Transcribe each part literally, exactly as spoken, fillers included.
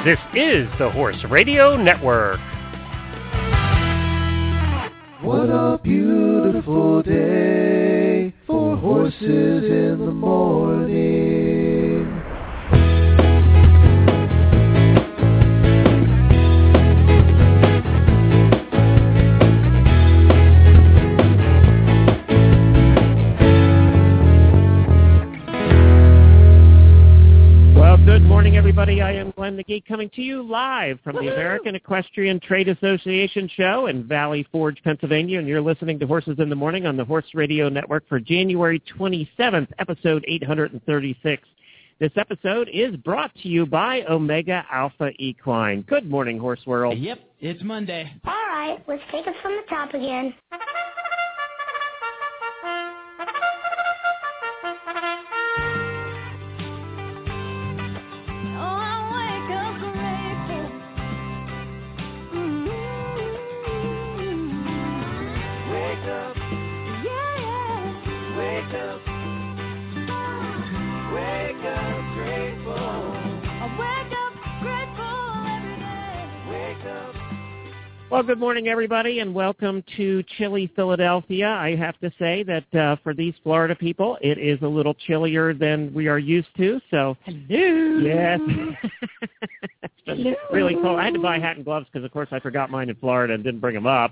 This is the Horse Radio Network. What a beautiful day for horses in the morning. Good morning, everybody. I am Glenn the Geek coming to you live from the American Equestrian Trade Association show in Valley Forge, Pennsylvania, and you're listening to Horses in the Morning on the Horse Radio Network for January twenty-seventh, episode eight hundred thirty-six. This episode is brought to you by Omega Alpha Equine. Good morning, Horse World. Yep, it's Monday. All right, let's take it from the top again. Well, good morning, everybody, and welcome to chilly Philadelphia. I have to say that uh, for these Florida people, it is a little chillier than we are used to. So, hello. Yes, it's been hello. Really cold. I had to buy a hat and gloves because, of course, I forgot mine in Florida and didn't bring them up.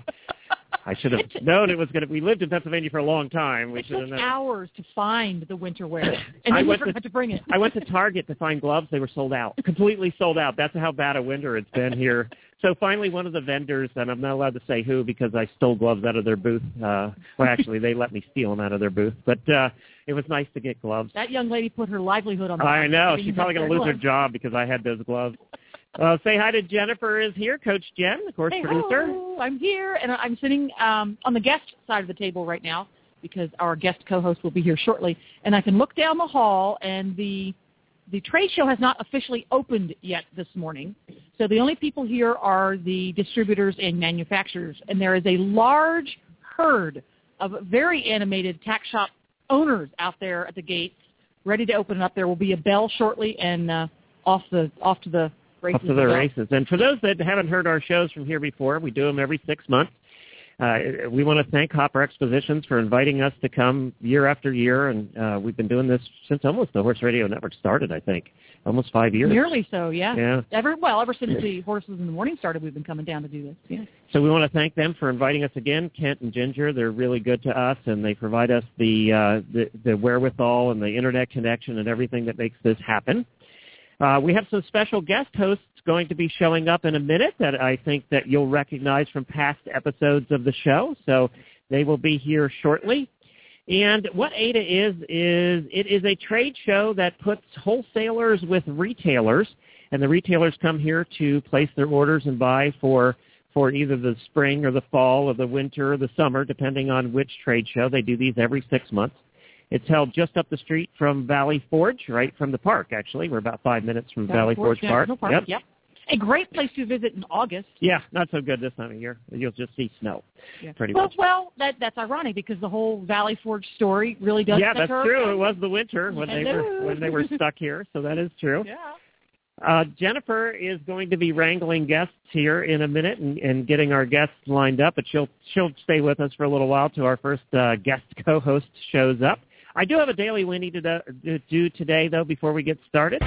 I should have known it was going to. We lived in Pennsylvania for a long time. We it took hours to find the winter wear, and I then went we forgot to, to bring it. I went to Target to find gloves. They were sold out, completely sold out. That's how bad a winter it's been here. So finally, one of the vendors, and I'm not allowed to say who because I stole gloves out of their booth. Uh, well, actually, they let me steal them out of their booth. But uh, it was nice to get gloves. That young lady put her livelihood on the I line. know. She's probably going to lose gloves. her job because I had those gloves. Uh, say hi to Jennifer is here, Coach Jen, of course, hey, producer. Hello. I'm here, and I'm sitting um, on the guest side of the table right now because our guest co-host will be here shortly. And I can look down the hall, and the the trade show has not officially opened yet this morning. So the only people here are the distributors and manufacturers, and there is a large herd of very animated tack shop owners out there at the gates ready to open up. There will be a bell shortly, and uh, off the off to the races. Up to the races. And for those that haven't heard our shows from here before, we do them every six months. Uh, we want to thank Hopper Expositions for inviting us to come year after year, and uh, we've been doing this since almost the Horse Radio Network started, I think, almost five years. Nearly so, yeah. Yeah. Ever, well, ever since the Horses in the Morning started, we've been coming down to do this. Yeah. So we want to thank them for inviting us again, Kent and Ginger. They're really good to us, and they provide us the uh, the, the wherewithal and the Internet connection and everything that makes this happen. Uh, we have some special guest hosts going to be showing up in a minute that I think that you'll recognize from past episodes of the show. So they will be here shortly. And what A D A is, is it is a trade show that puts wholesalers with retailers, and the retailers come here to place their orders and buy for for either the spring or the fall or the winter or the summer, depending on which trade show. They do these every six months. It's held just up the street from Valley Forge, right from the park, actually. We're about five minutes from Valley, Valley Forge, Forge Park. Park. Yep. yep. A great place to visit in August. Yeah, not so good this time of year. You'll just see snow, yeah. pretty well, much. Well, that, that's ironic because the whole Valley Forge story really does. Yeah, that's true. Up. It was the winter when Hello. they were when they were stuck here, so that is true. Yeah. Uh, Jennifer is going to be wrangling guests here in a minute and, and getting our guests lined up, but she'll she'll stay with us for a little while till our first uh, guest co-host shows up. I do have a Daily Winnie to do today, though, before we get started.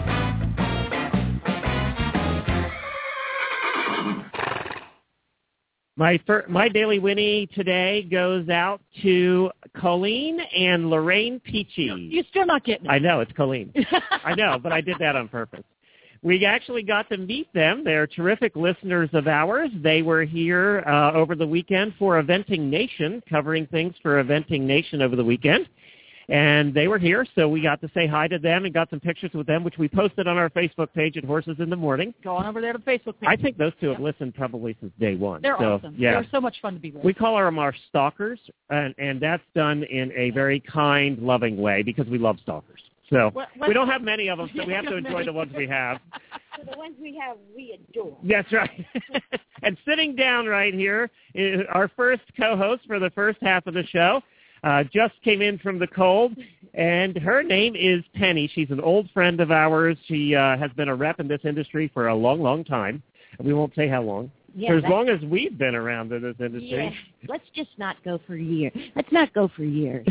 My fir- my Daily Winnie today goes out to Colleen and Lorraine Peachy. You're still not getting it. I know, it's Colleen. I know, but I did that on purpose. We actually got to meet them. They're terrific listeners of ours. They were here uh, over the weekend for Eventing Nation, covering things for Eventing Nation over the weekend. And they were here, so we got to say hi to them and got some pictures with them, which we posted on our Facebook page at Horses in the Morning. Go on over there to the Facebook page. I think those two yep. have listened probably since day one. They're so, awesome. Yeah. They're so much fun to be with. We call them our stalkers, and, and that's done in a very kind, loving way because we love stalkers. So what, we don't have many of them, so we have to enjoy the ones we have. So the ones we have, we adore. That's right. And sitting down right here is our first co-host for the first half of the show. uh, just came in from the cold, and her name is Penny. She's an old friend of ours. She uh, has been a rep in this industry for a long, long time. We won't say how long. Yeah, for as long as we've been around in this industry. Yeah. Let's just not go for a year. Let's not go for years.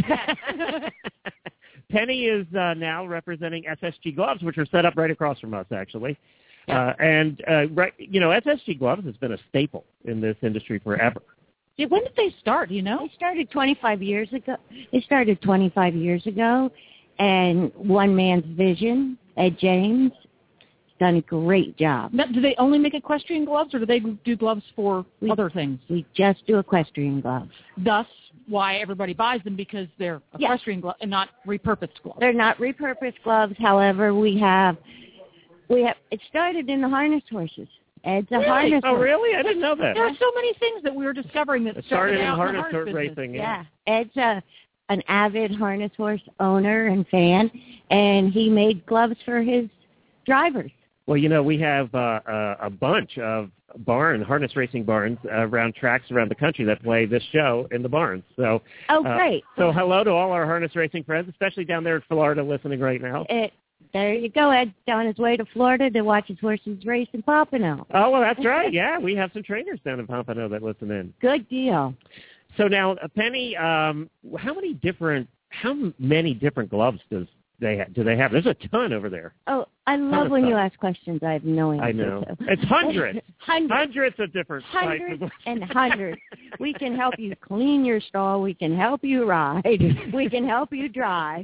Penny is uh, now representing S S G Gloves, which are set up right across from us, actually. Uh, and, uh, right, you know, S S G Gloves has been a staple in this industry forever. Yeah, when did they start, do you know? They started twenty-five years ago. They started twenty-five years ago, and one man's vision, Ed James, done a great job. Now, do they only make equestrian gloves, or do they do gloves for we, other things? We just do equestrian gloves. Thus, why everybody buys them, because they're equestrian yes. gloves and not repurposed gloves. They're not repurposed gloves. However, we have, we have. It started in the harness horses. Ed's a really? harness Oh, horse. really? I didn't know that. There are so many things that we were discovering that it started, started in out harness, in the harness racing. Yeah. yeah, Ed's a an avid harness horse owner and fan, and he made gloves for his drivers. Well, you know, we have uh, a, a bunch of barn, harness racing barns uh, around tracks around the country that play this show in the barns. So, oh, uh, great. So hello to all our harness racing friends, especially down there in Florida listening right now. It, there you go. Ed's on his way to Florida to watch his horses race in Pompano. Oh, well, that's right. Yeah, we have some trainers down in Pompano that listen in. Good deal. So now, uh, Penny, um, how many different, how many different gloves does they ha- do they have? There's a ton over there. Oh, I love when you ask questions I have no answer I know. to. It's hundreds. hundreds. Hundreds of different Hundreds types of and hundreds. We can help you clean your stall. We can help you ride. We can help you drive.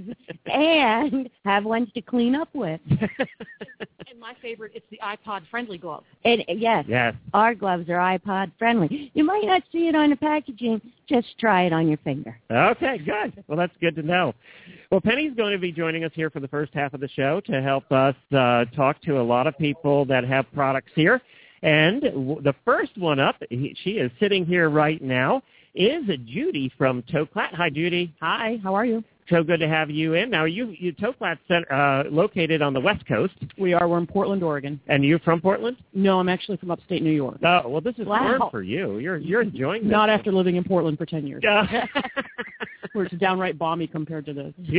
And have ones to clean up with. And my favorite, it's the iPod-friendly glove. And yes, Yes. our gloves are iPod friendly. You might not see it on the packaging. Just try it on your finger. Okay, good. Well, that's good to know. Well, Penny's going to be joining us here for the first half of the show to help us uh, talk to a lot of people that have products here. And w- the first one up, he, she is sitting here right now, is Judy from Toklat. Hi, Judy. Hi, how are you? So good to have you in. Now, you, you Toklat's uh, located on the West Coast. We are. We're in Portland, Oregon. And you're from Portland? No, I'm actually from upstate New York. Oh, well, this is Wow. warm for you. You're you're enjoying this. Not after living in Portland for ten years. Yeah. Where it's downright balmy compared to this. Yeah.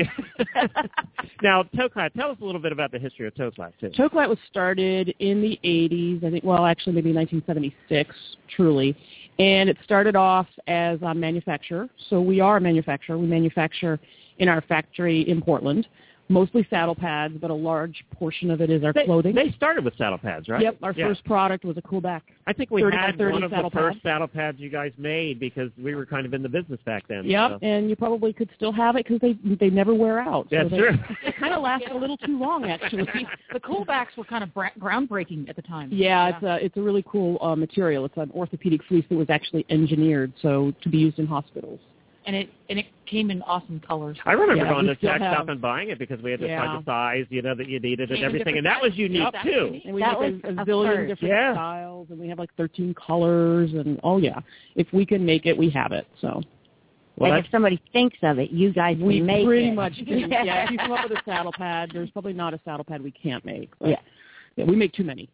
Now, Toklat, tell us a little bit about the history of Toklat, too. Toklat was started in the eighties, I think, well, actually maybe nineteen seventy-six, truly. And it started off as a manufacturer. So we are a manufacturer. We manufacture in our factory in Portland, mostly saddle pads, but a large portion of it is our They, clothing. they started with saddle pads, right? Yep, our Yeah. first product was a coolback. I think we thirty by had thirty one of the saddle first pad. saddle pads you guys made because we were kind of in the business back then. Yep, so. and you probably could still have it because they they never wear out. That's so they, true. They kind of last a little too long, actually. The coolbacks were kind of bra- groundbreaking at the time. Yeah, it's a it's a really cool uh, material. It's an orthopedic fleece that was actually engineered so to be used in hospitals. And it and it came in awesome colors. I remember Yeah, going we to still Tech have- Shop and buying it because we had to Yeah. find the size, you know, that you needed and Came in everything, and different that was sizes. unique Yep, that's too. unique. And we That make was a, a a zillion first. different Yeah. styles, and we have like thirteen colors, and oh yeah, if we can make it, we have it. So Well, and that's, if somebody thinks of it, you guys we can make pretty it. much do. Yeah, if you come up with a saddle pad, there's probably not a saddle pad we can't make. But, Yeah. yeah, we make too many,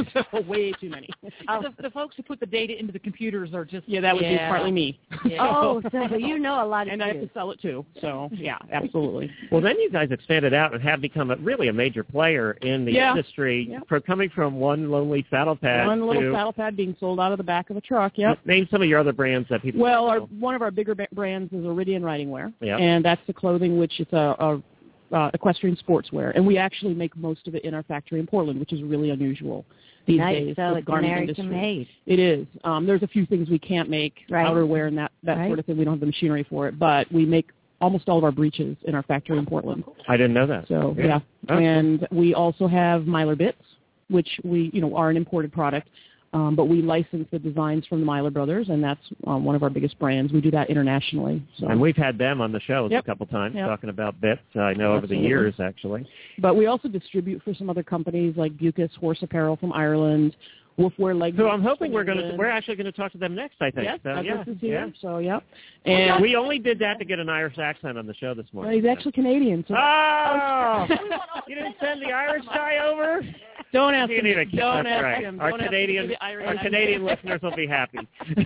way too many. The, the folks who put the data into the computers are just Yeah, that would be yeah. partly me. Yeah. Oh, so you know a lot of And I have food. to sell it too. So yeah, absolutely. well, then you guys expanded out and have become a, really a major player in the Yeah. industry, Yeah. for coming from one lonely saddle pad One little to saddle pad being sold out of the back of a truck. Yep. name some of your other brands that people. Well, our, know. one of our bigger ba- brands is Iridian Riding Wear, Yeah. and that's the clothing, which is a, a uh, equestrian sportswear, and we actually make most of it in our factory in Portland, which is really unusual these Nice, days. so for the it's garment American industry. made. It is. Um, there's a few things we can't make, Right. outerwear and that, that Right. sort of thing. We don't have the machinery for it, but we make almost all of our breeches in our factory in Portland. I didn't know that. So Yeah. yeah, Okay. and we also have Myler Bits, which we you know are an imported product, um, but we license the designs from the Myler brothers, and that's um, one of our biggest brands. We do that internationally. So. And we've had them on the show Yep. a couple times Yep. talking about bits. Uh, I know over the Absolutely. years, actually. But we also distribute for some other companies like Bucas Horse Apparel from Ireland, Wolfwear Leg. So I'm hoping we're going to England. we're actually going to talk to them next. I think. Yes, so, Douglas yeah, is here. yeah. So yeah, And and we only did that to get an Irish accent on the show this well, morning. he's actually Canadian. So Oh, you didn't send the Irish guy over? Don't ask You him. need a- Don't that's ask right. him. Our Don't ask him Canadian, to be Irish. our Canadian listeners will be happy.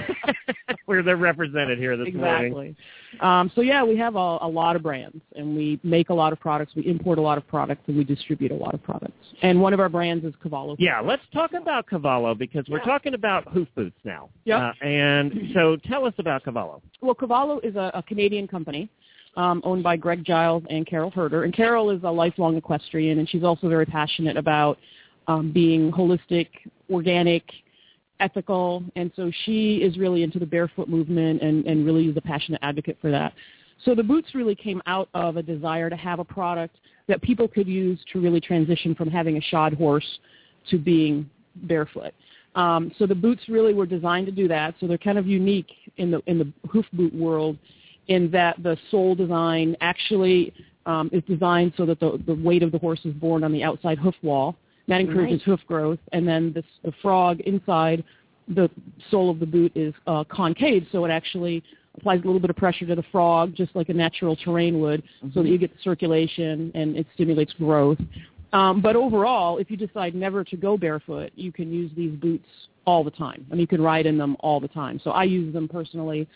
Where they're represented here this exactly. morning. Um, so yeah, we have a, a lot of brands, and we make a lot of products. We import a lot of products, and we distribute a lot of products. And one of our brands is Cavallo. Yeah, let's talk about Cavallo because we're Yeah. talking about hoof boots now. Yep. Uh, and so tell us about Cavallo. Well, Cavallo is a, a Canadian company um, owned by Greg Giles and Carol Herder. And Carol is a lifelong equestrian, and she's also very passionate about um, being holistic, organic, ethical. And so she is really into the barefoot movement and, and really is a passionate advocate for that. So the boots really came out of a desire to have a product that people could use to really transition from having a shod horse to being barefoot. Um, so the boots really were designed to do that. So they're kind of unique in the in the hoof boot world in that the sole design actually um, is designed so that the, the weight of the horse is borne on the outside hoof wall. That encourages Nice. hoof growth. And then this, the frog inside the sole of the boot is uh, concave, so it actually applies a little bit of pressure to the frog, just like a natural terrain would, mm-hmm. so that you get the circulation and it stimulates growth. Um, but overall, if you decide never to go barefoot, you can use these boots all the time. I mean, you can ride in them all the time. So I use them personally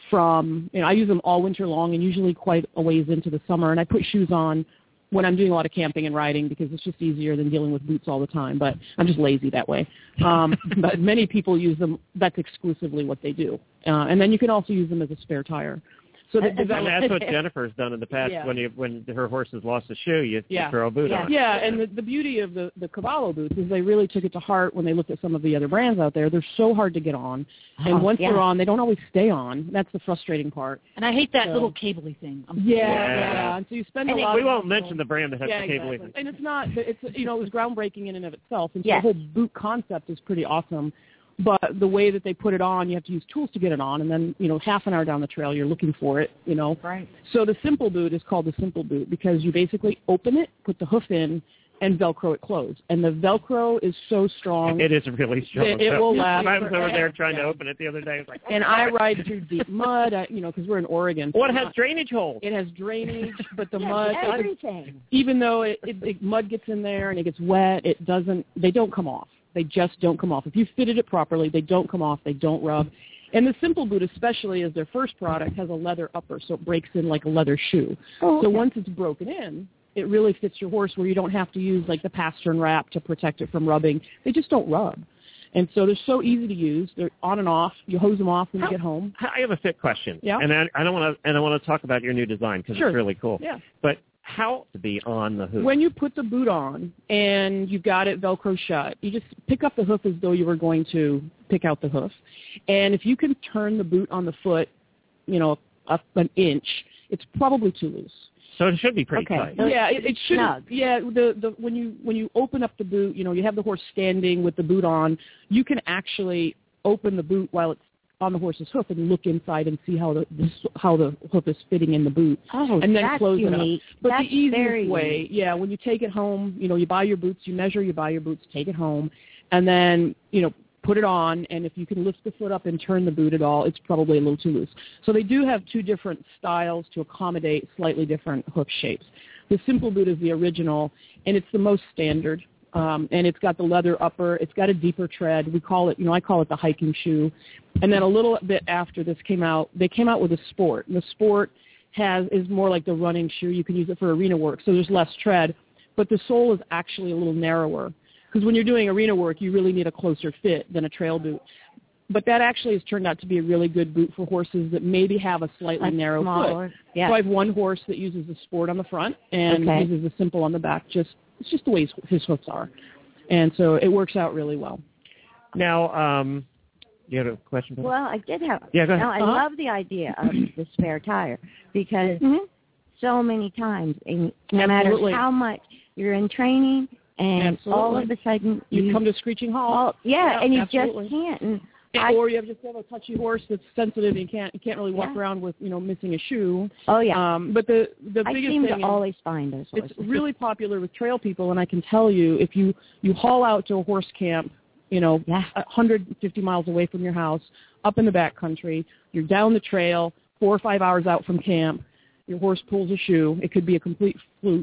from, you know, I use them all winter long and usually quite a ways into the summer. And I put shoes on when I'm doing a lot of camping and riding because it's just easier than dealing with boots all the time. But I'm just lazy that way. Um, but many people use them. That's exclusively what they do. Uh, and then you can also use them as a spare tire. So that And that's what Jennifer's done in the past. Yeah. When you, when her horse has lost a shoe, you, Yeah. you throw a boot Yeah. on. Yeah, and the, the beauty of the, the Cavallo boots is they really took it to heart when they looked at some of the other brands out there. They're so hard to get on. And Oh, once yeah. they're on, they don't always stay on. That's the frustrating part. And I hate that So- little cabley thing. I'm Yeah, Yeah. yeah. And so you spend And a it- lot We of won't mention the brand that has yeah, the cable. exactly. And it's not, it's, you know, it was groundbreaking in and of itself. And so Yes. the whole boot concept is pretty awesome. But the way that they put it on, you have to use tools to get it on. And then, you know, half an hour down the trail, you're looking for it, you know. Right. So the simple boot is called the simple boot because you basically open it, put the hoof in, and Velcro it closed. And the Velcro is so strong. It is really strong. It- it will last I was over there forever. trying to Yeah. open it the other day. I was like, And I ride through deep mud, I, you know, because we're in Oregon. well, it has drainage holes. It has drainage, but the Yeah, mud, everything. even though it, it, it mud gets in there and it gets wet, it doesn't. They don't come off. They just don't come off. If you fitted it properly, they don't come off. They don't rub. And the simple boot, especially as their first product, has a leather upper, so it breaks in like a leather shoe. Oh, So okay. once it's broken in, it really fits your horse where you don't have to use like the pastern wrap to protect it from rubbing. They just don't rub. And so they're so easy to use. They're on and off. You hose them off when How- you get home. I have a fit question. Yeah. And I, I don't want to. And I want to talk about your new design because Sure. it's really cool. Yeah. But how to be on the hoof? When you put the boot on and you've got it Velcro shut, you just pick up the hoof as though you were going to pick out the hoof. And if you can turn the boot on the foot, you know, up an inch, it's probably too loose. So it should be pretty Okay. tight. So yeah, it's it, it should. snug. Yeah, the the when you when you open up the boot, you know, you have the horse standing with the boot on. You can actually open the boot while it's on the horse's hoof and look inside and see how the, the how the hoof is fitting in the boot. Oh, and then that's close unique. it up. But That's the easiest very way, unique. yeah, when you take it home, you know, you buy your boots, you measure, you buy your boots, take it home, and then, you know, put it on, and if you can lift the foot up and turn the boot at all, it's probably a little too loose. So they do have two different styles to accommodate slightly different hoof shapes. The simple boot is the original, and it's the most standard. Um, and it's got the leather upper. It's got a deeper tread. We call it, you know, I call it the hiking shoe. And then a little bit after this came out, they came out with a sport. And the sport has is more like the running shoe. You can use it for arena work, so there's less tread. But the sole is actually a little narrower because when you're doing arena work, you really need a closer fit than a trail boot. But that actually has turned out to be a really good boot for horses that maybe have a slightly Like narrow smaller. foot. Yeah. So I have one horse that uses the sport on the front and Okay. uses the simple on the back. Just It's just the way his, his hoofs are. And so it works out really well. Now, um, you had a question? Bill? Well, I did have. Yeah, go ahead. No, I Uh-huh. love the idea of the spare tire because Mm-hmm. so many times, and no Absolutely. matter how much you're in training, and Absolutely. all of a sudden You come to screeching halt. oh, yeah, Yeah, and you absolutely. just can't. And And- I, or you have just have a touchy horse that's sensitive and you can't you can't really walk Yeah. around with, you know, missing a shoe. oh yeah, Um, but the the I biggest seem thing to is always find those horses. it's really popular with trail people, and I can tell you if you you haul out to a horse camp, you know, Yeah. one hundred fifty miles away from your house, up in the back country, you're down the trail, four or five hours out from camp, your horse pulls a shoe. It could be a complete fluke.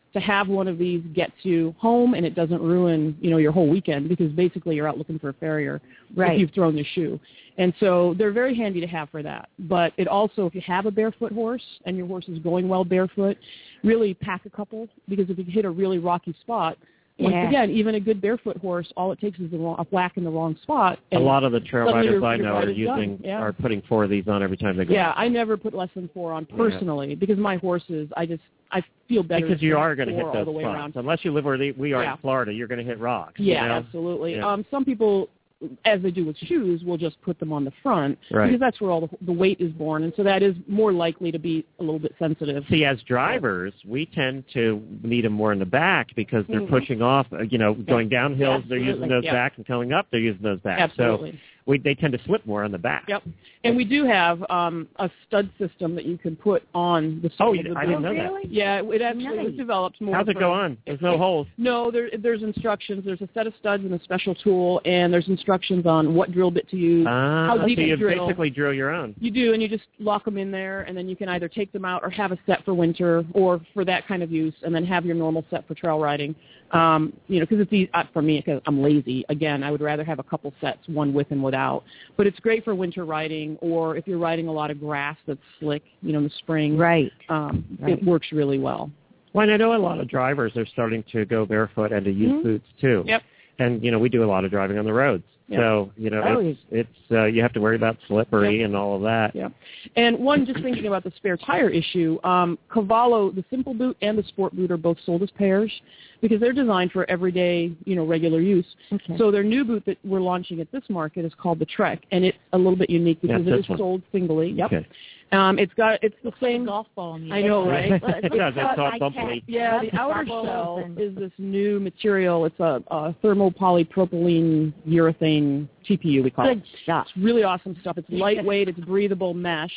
to have one of these gets you home and it doesn't ruin, you know, your whole weekend because basically you're out looking for a farrier Right. if you've thrown the shoe. And so they're very handy to have for that. But it also, if you have a barefoot horse and your horse is going well barefoot, really pack a couple because if you hit a really rocky spot, once Yeah. again, even a good barefoot horse, all it takes is the wrong, a whack in the wrong spot. A lot of the trail suddenly riders your- I your know ride are is using done. Yeah. are putting four of these on every time they go. Yeah, I never put less than four on personally because my horses, I just, I feel better. Because you if are going to four hit all those the way spots. around. Unless you live where they, we are Yeah. in Florida, you're going to hit rocks. Yeah, you know? absolutely. Yeah. Um, some people, as they do with shoes, will just put them on the front Right. because that's where all the, the weight is born, and so that is more likely to be a little bit sensitive. See, as drivers, we tend to need them more in the back because they're Mhm. pushing off, uh, you know, going down hills, they're using Absolutely. those Yeah. back, and coming up, they're using those back. Absolutely. So we, they tend to slip more on the back. Yep. And we do have um, a stud system that you can put on the sole Oh, of you, the I boot. didn't know really? that. Yeah, it actually Nice. was developed more. How's it for- go on? There's no holes. No, there, there's instructions. There's a set of studs and a special tool, and there's instructions on what drill bit to use. Ah, How so deep you you drill. basically drill your own. You do, and you just lock them in there, and then you can either take them out or have a set for winter or for that kind of use, and then have your normal set for trail riding. Um, you know, because it's easy, uh, for me, because I'm lazy. Again, I would rather have a couple sets, one with and without. But it's great for winter riding, or if you're riding a lot of grass that's slick, you know, in the spring. Right. Um, Right. It works really well. Well, and I know a lot of drivers are starting to go barefoot and to use Mhm. boots too. Yep. And you know, we do a lot of driving on the roads, Yep. so you know, Oh, it's it's uh, you have to worry about slippery Yep. and all of that. Yeah. And one, just thinking about the spare tire issue, um, Cavallo, the simple boot and the sport boot are both sold as pairs because they're designed for everyday, you know, regular use. Okay. So their new boot that we're launching at this market is called the Trek, and it's a little bit unique because Yeah, it this is one. sold singly. Yep. Okay. Um, it's got it's the Looks like a same golf ball on the I know, right? It does. It's all bubbly. Yeah, the That's outer bubbles shell and- is this new material. It's a, a thermopolypropylene urethane T P U, we call it. Good stuff. It's really awesome stuff. It's lightweight. It's breathable mesh.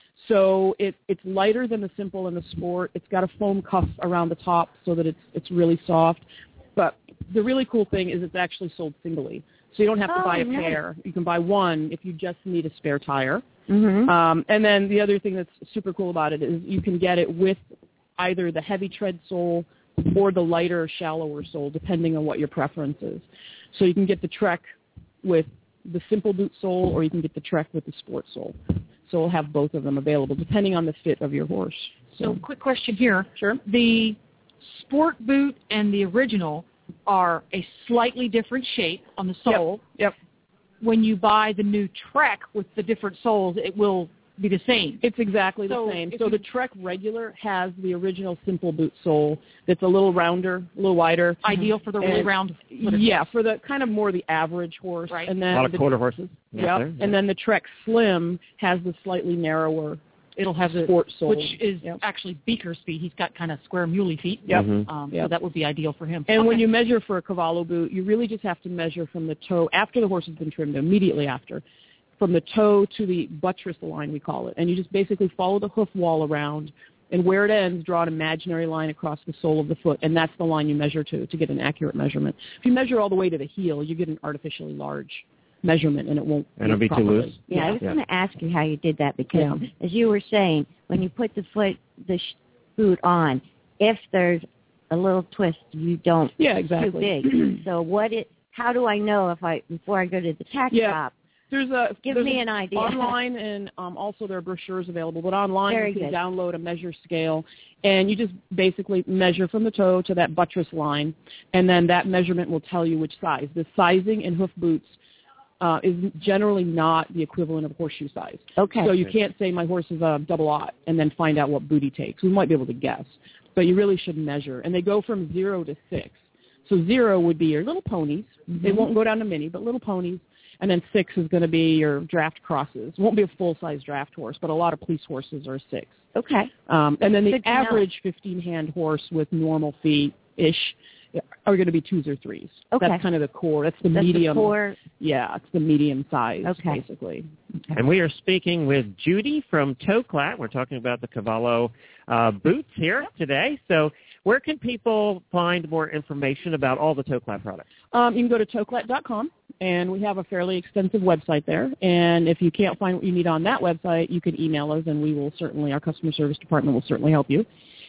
So it, it's lighter than the simple and the sport. It's got a foam cuff around the top so that it's it's really soft. But the really cool thing is it's actually sold singly. So you don't have to Oh, buy a nice. pair. You can buy one if you just need a spare tire. Mm-hmm. Um, and then the other thing that's super cool about it is you can get it with either the heavy tread sole or the lighter, shallower sole, depending on what your preference is. So you can get the Trek with the simple boot sole, or you can get the Trek with the sport sole. So we'll have both of them available, depending on the fit of your horse. So, quick question here. Sure. The sport boot and the original are a slightly different shape on the sole. Yep. When you buy the new Trek with the different soles, it will be the same. It's exactly So the same. if So you- the Trek regular has the original simple boot sole that's a little rounder, a little wider. Ideal for the really And- round. Yeah, for the kind of more the average horse. Right. And A then lot of the, quarter horses. Yep. out there. And then the Trek Slim has the slightly narrower It'll have the sport sole. which is Yep. actually Beaker's feet. He's got kind of square muley feet. Yep. Mhm. Um, Yep. So that would be ideal for him. And when Okay. you measure for a Cavallo boot, you really just have to measure from the toe, after the horse has been trimmed, immediately after, from the toe to the buttress line, we call it. And you just basically follow the hoof wall around, and where it ends, draw an imaginary line across the sole of the foot, and that's the line you measure to, to get an accurate measurement. If you measure all the way to the heel, you get an artificially large measurement, and it won't And it'll be too properly. loose? Yeah, I was Yeah. going to ask you how you did that because, Yeah. as you were saying, when you put the foot, the sh- boot on, if there's a little twist, you don't. Yeah, It's exactly. too big. So what? It? How do I know if I before I go to the tack Yeah. shop? There's a Give there's me a- an idea. Online, and um, also there are brochures available. But online, Very you can good. download a measure scale, and you just basically measure from the toe to that buttress line, and then that measurement will tell you which size. The sizing in hoof boots uh, is generally not the equivalent of horseshoe size. Okay. So you can't say my horse is a double aught and then find out what boot he takes. We might be able to guess, but you really should measure. And they go from zero to six. So zero would be your little ponies. Mm-hmm. They won't go down to mini, but little ponies. And then six is going to be your draft crosses. Won't be a full-size draft horse, but a lot of police horses are six. Okay. Um, and then the Good to know. average fifteen-hand horse with normal feet-ish are going to be twos or threes. Okay. That's kind of the core. That's the That's medium. the core. Yeah, it's the medium size, Okay. basically. And we are speaking with Judy from Toklat. We're talking about the Cavallo uh, boots here today. So where can people find more information about all the Toklat products? Um, you can go to toklat dot com, and we have a fairly extensive website there. And if you can't find what you need on that website, you can email us, and we will certainly, our customer service department will certainly help you.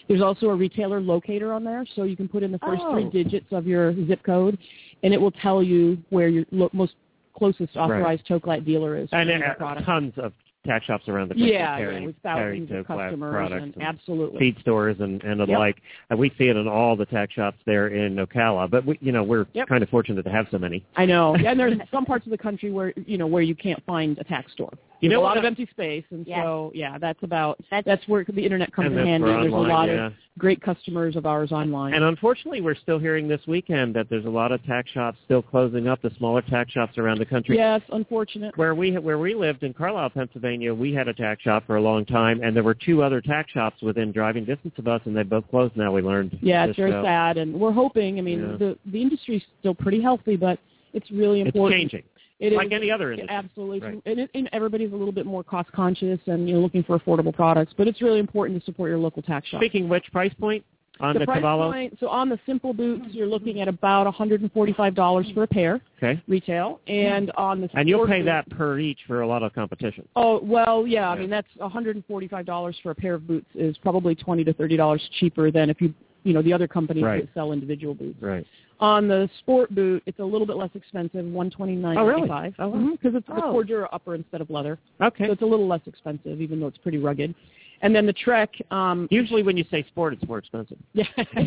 There's also a retailer locator on there, so you can put in the first Oh. three digits of your zip code, and it will tell you where your lo- most closest authorized Toke Light dealer is. For And your uh, product. tons of tack shops around the country Yeah, carry, yeah, with carry thousands of Toke Light customers, products and and absolutely. feed stores and, and the Yep. like. And we see it in all the tack shops there in Ocala. But, we, you know, we're Yep. kind of fortunate to have so many. I know. Yeah, and there's some parts of the country where, you know, where you can't find a tack store. You There's know a what lot of I- empty space, and Yes. so, yeah, that's about, That's- that's where the Internet comes And in that's handy. for There's online, a lot yeah. of great customers of ours online. And unfortunately, we're still hearing this weekend that there's a lot of tack shops still closing up, the smaller tack shops around the country. Yes, unfortunate. Where we where we lived in Carlisle, Pennsylvania, we had a tack shop for a long time, and there were two other tack shops within driving distance of us, and they both closed now, we learned. Yeah, this it's very show. sad, and we're hoping, I mean, Yeah. the, the industry's still pretty healthy, but it's really It's important. changing, It like is- any other Yeah, industry. absolutely. Right. And, it, and everybody's a little bit more cost conscious and, you know, looking for affordable products, but it's really important to support your local tack shop. Speaking of which, price point on the, the price Cavallo? point, so on the simple boots, you're looking at about one hundred forty-five dollars for a pair, Okay. retail, and on the And you'll sport pay boot- that per each for a lot of competition. Oh, well, yeah, I Yeah. mean, that's one hundred forty-five dollars for a pair of boots is probably twenty to thirty dollars cheaper than if you, you know, the other companies Right. that sell individual boots. Right. On the sport boot, it's a little bit less expensive, one twenty-nine ninety-five. Oh, really? Oh, wow. Because it's the Oh. Cordura upper instead of leather. Okay. So it's a little less expensive, even though it's pretty rugged. And then the Trek, um, Usually when you say sport, it's more expensive. yeah.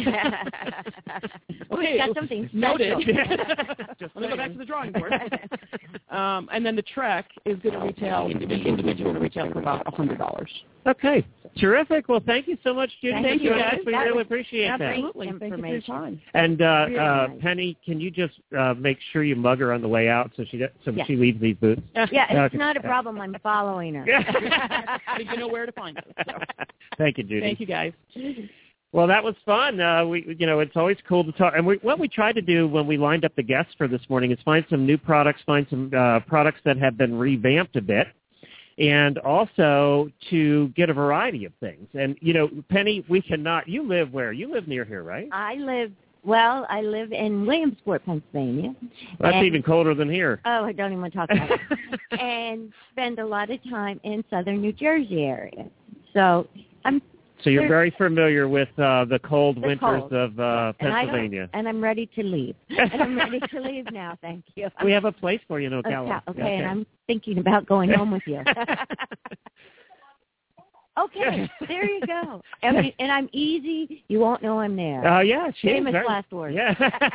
Well, Okay, got something noted. special. Just let me go back to the drawing board. um, and then the Trek is going to retail, individual retail for about one hundred dollars. Okay. Terrific. Well, thank you so much, Judy. Thank Thank you, you, guys. We That really was appreciate that. Absolutely. Thank you for your information. time. And uh, Really uh, nice. Penny, can you just uh, make sure you mug her on the way out so she so Yes. she leaves these boots? Yeah, it's Okay. not a problem. I'm following her. So you know where to find us. So. Thank you, Judy. Thank you, guys. Well, that was fun. Uh, we, you know, it's always cool to talk. And we, what we tried to do when we lined up the guests for this morning is find some new products, find some uh, products that have been revamped a bit, and also to get a variety of things. And, you know, Penny, we cannot, you live where? You live near here, right? I live, well, I live in Williamsport, Pennsylvania. That's and- even colder than here. Oh, I don't even want to talk about it. And spend a lot of time in southern New Jersey area. So I'm So you're There's- very familiar with uh, the cold The winters cold. of uh, and I Pennsylvania. don't- and I'm ready to leave. And I'm ready to leave now. Thank you. We have a place for you in Okay, Ocala. okay, and I'm thinking about going home with you. Okay, there you go. I mean, and I'm easy. You won't know I'm there. Uh, yeah, she Famous is very, last words. Yeah.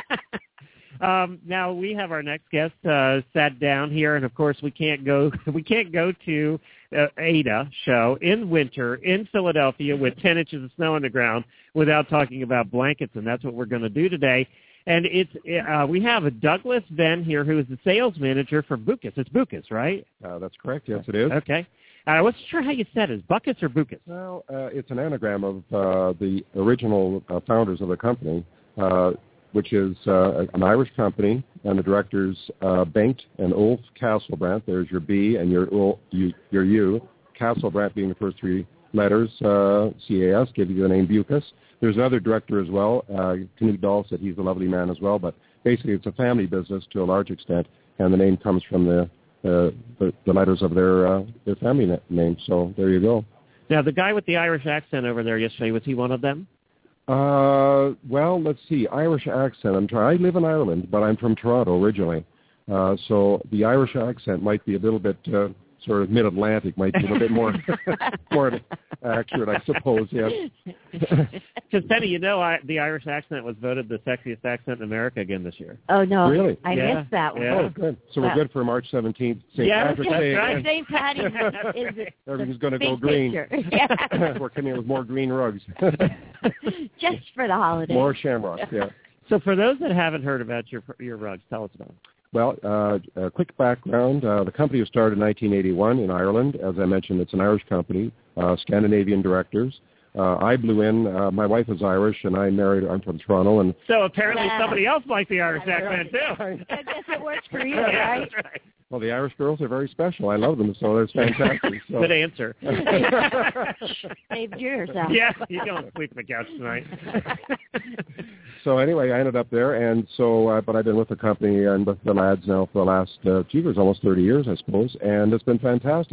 um, now we have our next guest uh, sat down here, and of course we can't go. We can't go to uh, Ada show in winter in Philadelphia with ten inches of snow on the ground without talking about blankets, and that's what we're going to do today. And it's uh, we have a Douglas Venn here, who is the sales manager for Bucas. It's Bucas, right? Uh, that's correct. Yes, it is. Okay. I wasn't sure how you said it. Is Buckets or Bucas? Well, uh, it's an anagram of uh, the original uh, founders of the company, uh, which is uh, an Irish company, and the directors uh, Bengt and Ulf Castlebrandt. There's your B and your Ul, you, your U. Castlebrandt being the first three letters, uh, C A S, giving you the name Bucas. There's another director as well, uh, Knut Dahl said he's a lovely man as well, but basically it's a family business to a large extent, and the name comes from the Uh, the, the letters of their uh, their family na- name. So there you go. Now, the guy with the Irish accent over there yesterday, was he one of them? Uh, well, let's see. Irish accent. I'm trying. I live in Ireland, but I'm from Toronto originally. Uh, so the Irish accent might be a little bit uh, sort of mid-Atlantic, might be a little bit more more accurate, I suppose. Yes. Because Penny, you know, I, the Irish accent was voted the sexiest accent in America again this year. Oh, no. Really? I Yeah. missed that one. Yeah. Oh, good. So we're Well- good for March seventeenth, Saint Yeah, Patrick's that's Day. right. and Saint Patty's is the Everything's going to big go green. picture. Yeah. We're coming in with more green rugs. Just for the holidays. More shamrocks, yeah. So for those that haven't heard about your your rugs, tell us about them. Well, uh, a quick background. Uh, the company was started in nineteen eighty-one in Ireland. As I mentioned, it's an Irish company, uh, Scandinavian directors. Uh, I blew in. Uh, my wife is Irish, and I married. I'm from Toronto, and So apparently Yeah. somebody else likes the Irish accent too. I guess it works for you, Yeah, right? that's right. well, the Irish girls are very special. I love them, so that's fantastic. So. Good answer. Saved yourself. Yeah, you don't sleep on the couch tonight. So anyway, I ended up there, and so, uh, but I've been with the company and with the lads now for the last, uh, gee, it was almost thirty years, I suppose, and it's been fantastic.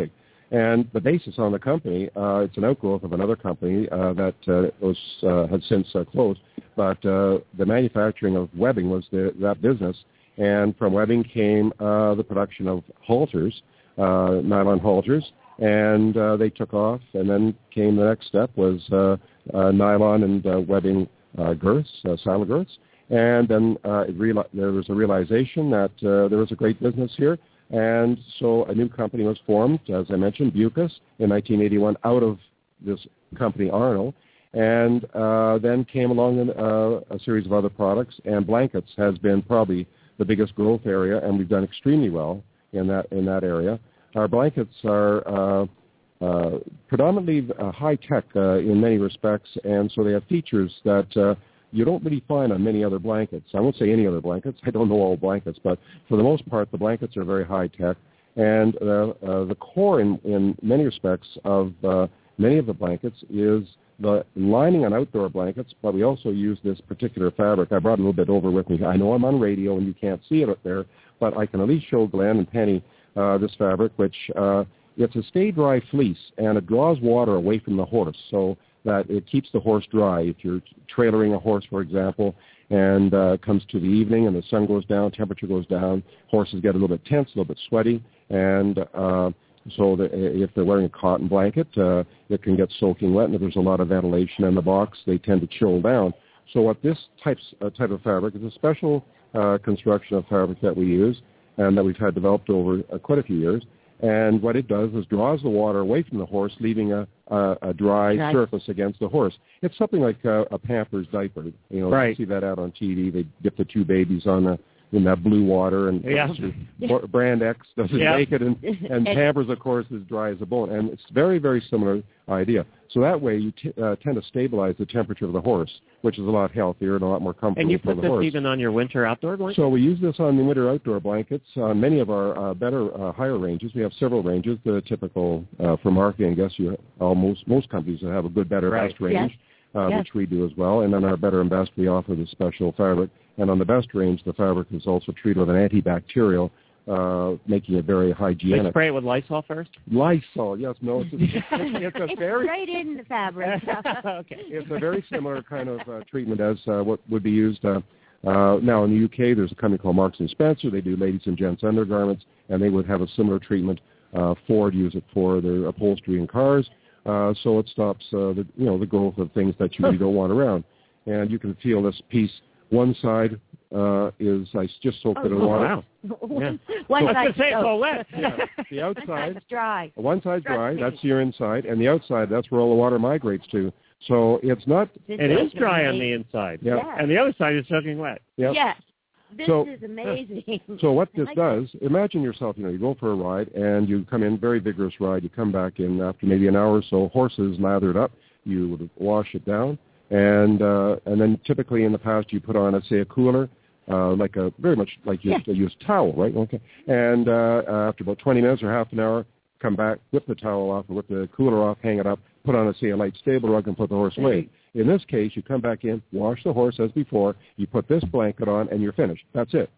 And the basis on the company, uh, it's an outgrowth of another company uh, that uh, was uh, has since uh, closed. But uh, the manufacturing of webbing was the, that business. And from webbing came uh, the production of halters, uh, nylon halters. And uh, they took off. And then came the next step was uh, uh, nylon and uh, webbing uh, girths, uh, saddle girths. And then uh, it reali- there was a realization that uh, there was a great business here. And so a new company was formed, as I mentioned, Bucas, in nineteen eighty-one, out of this company, Arno. And uh, then came along uh, a series of other products. And blankets has been probably the biggest growth area, and we've done extremely well in that in that area. Our blankets are uh, uh, predominantly uh, high-tech uh, in many respects, and so they have features that uh, you don't really find on many other blankets. I won't say any other blankets. I don't know all blankets, but for the most part, the blankets are very high-tech. And uh, uh, the core in, in many respects of uh, many of the blankets is the lining on outdoor blankets, but we also use this particular fabric. I brought a little bit over with me. I know I'm on radio and you can't see it up there, but I can at least show Glenn and Penny uh, this fabric, which uh, it's a stay-dry fleece, and it draws water away from the horse. So that it keeps the horse dry. If you're trailering a horse, for example, and uh, it comes to the evening and the sun goes down, temperature goes down, horses get a little bit tense, a little bit sweaty, and uh, so the, if they're wearing a cotton blanket, uh, it can get soaking wet, and if there's a lot of ventilation in the box, they tend to chill down. So what this types, uh, type of fabric is a special uh, construction of fabric that we use and that we've had developed over uh, quite a few years. And what it does is draws the water away from the horse, leaving a, a, a dry right. surface against the horse. It's something like a, a Pampers diaper. You know, right. you see that out on T V. They dip the two babies on the in that blue water, and yeah. Brand X doesn't yeah. make it, and, and Pampers, of course, is dry as a bone. And it's very, very similar idea. So that way you t- uh, tend to stabilize the temperature of the horse, which is a lot healthier and a lot more comfortable and you for put the this horse. even on your winter outdoor blankets? So we use this on the winter outdoor blankets. On many of our uh, better, uh, higher ranges, we have several ranges. The typical, uh, for marketing, I guess you almost most companies have a good, better, right. best range, yes. Uh, yes. which we do as well. And on our better and best, we offer the special fabric. And on the best range, the fabric is also treated with an antibacterial, uh, making it very hygienic. They spray it with Lysol first? Lysol, yes. No, it's, it's, it's a it's very... right in the fabric. okay. It's a very similar kind of uh, treatment as uh, what would be used... Uh, uh, now, in the U K, there's a company called Marks and Spencer. They do ladies' and gents' undergarments, and they would have a similar treatment. Uh, Ford use it for their upholstery in cars. Uh, so it stops uh, the you know the growth of things that you really don't want around. And you can feel this piece. One side uh, is I just soaked oh, it in oh, water. Wow. One, Yeah. one I was side going to say it's all wet. Yeah. The One outside, side's dry. one side's Trust dry. me. That's your inside, and the outside, that's where all the water migrates to. So it's not. This It is dry on amazing. the inside. Yeah. Yeah. And the other side is soaking wet. Yep. Yes. This So- is amazing. So what I this like does, imagine yourself, you know, you go for a ride and you come in, very vigorous ride, you come back in after maybe an hour or so, horses lathered up, you would wash it down, and uh, and then typically in the past you put on, let's say, a cooler, uh, like a, very much like you Yeah. use towel, right? Okay. And uh, after about twenty minutes or half an hour, come back, whip the towel off, or whip the cooler off, hang it up, put on, a, say, a light stable rug and put the horse away. In this case, you come back in, wash the horse as before, you put this blanket on, and you're finished. That's it.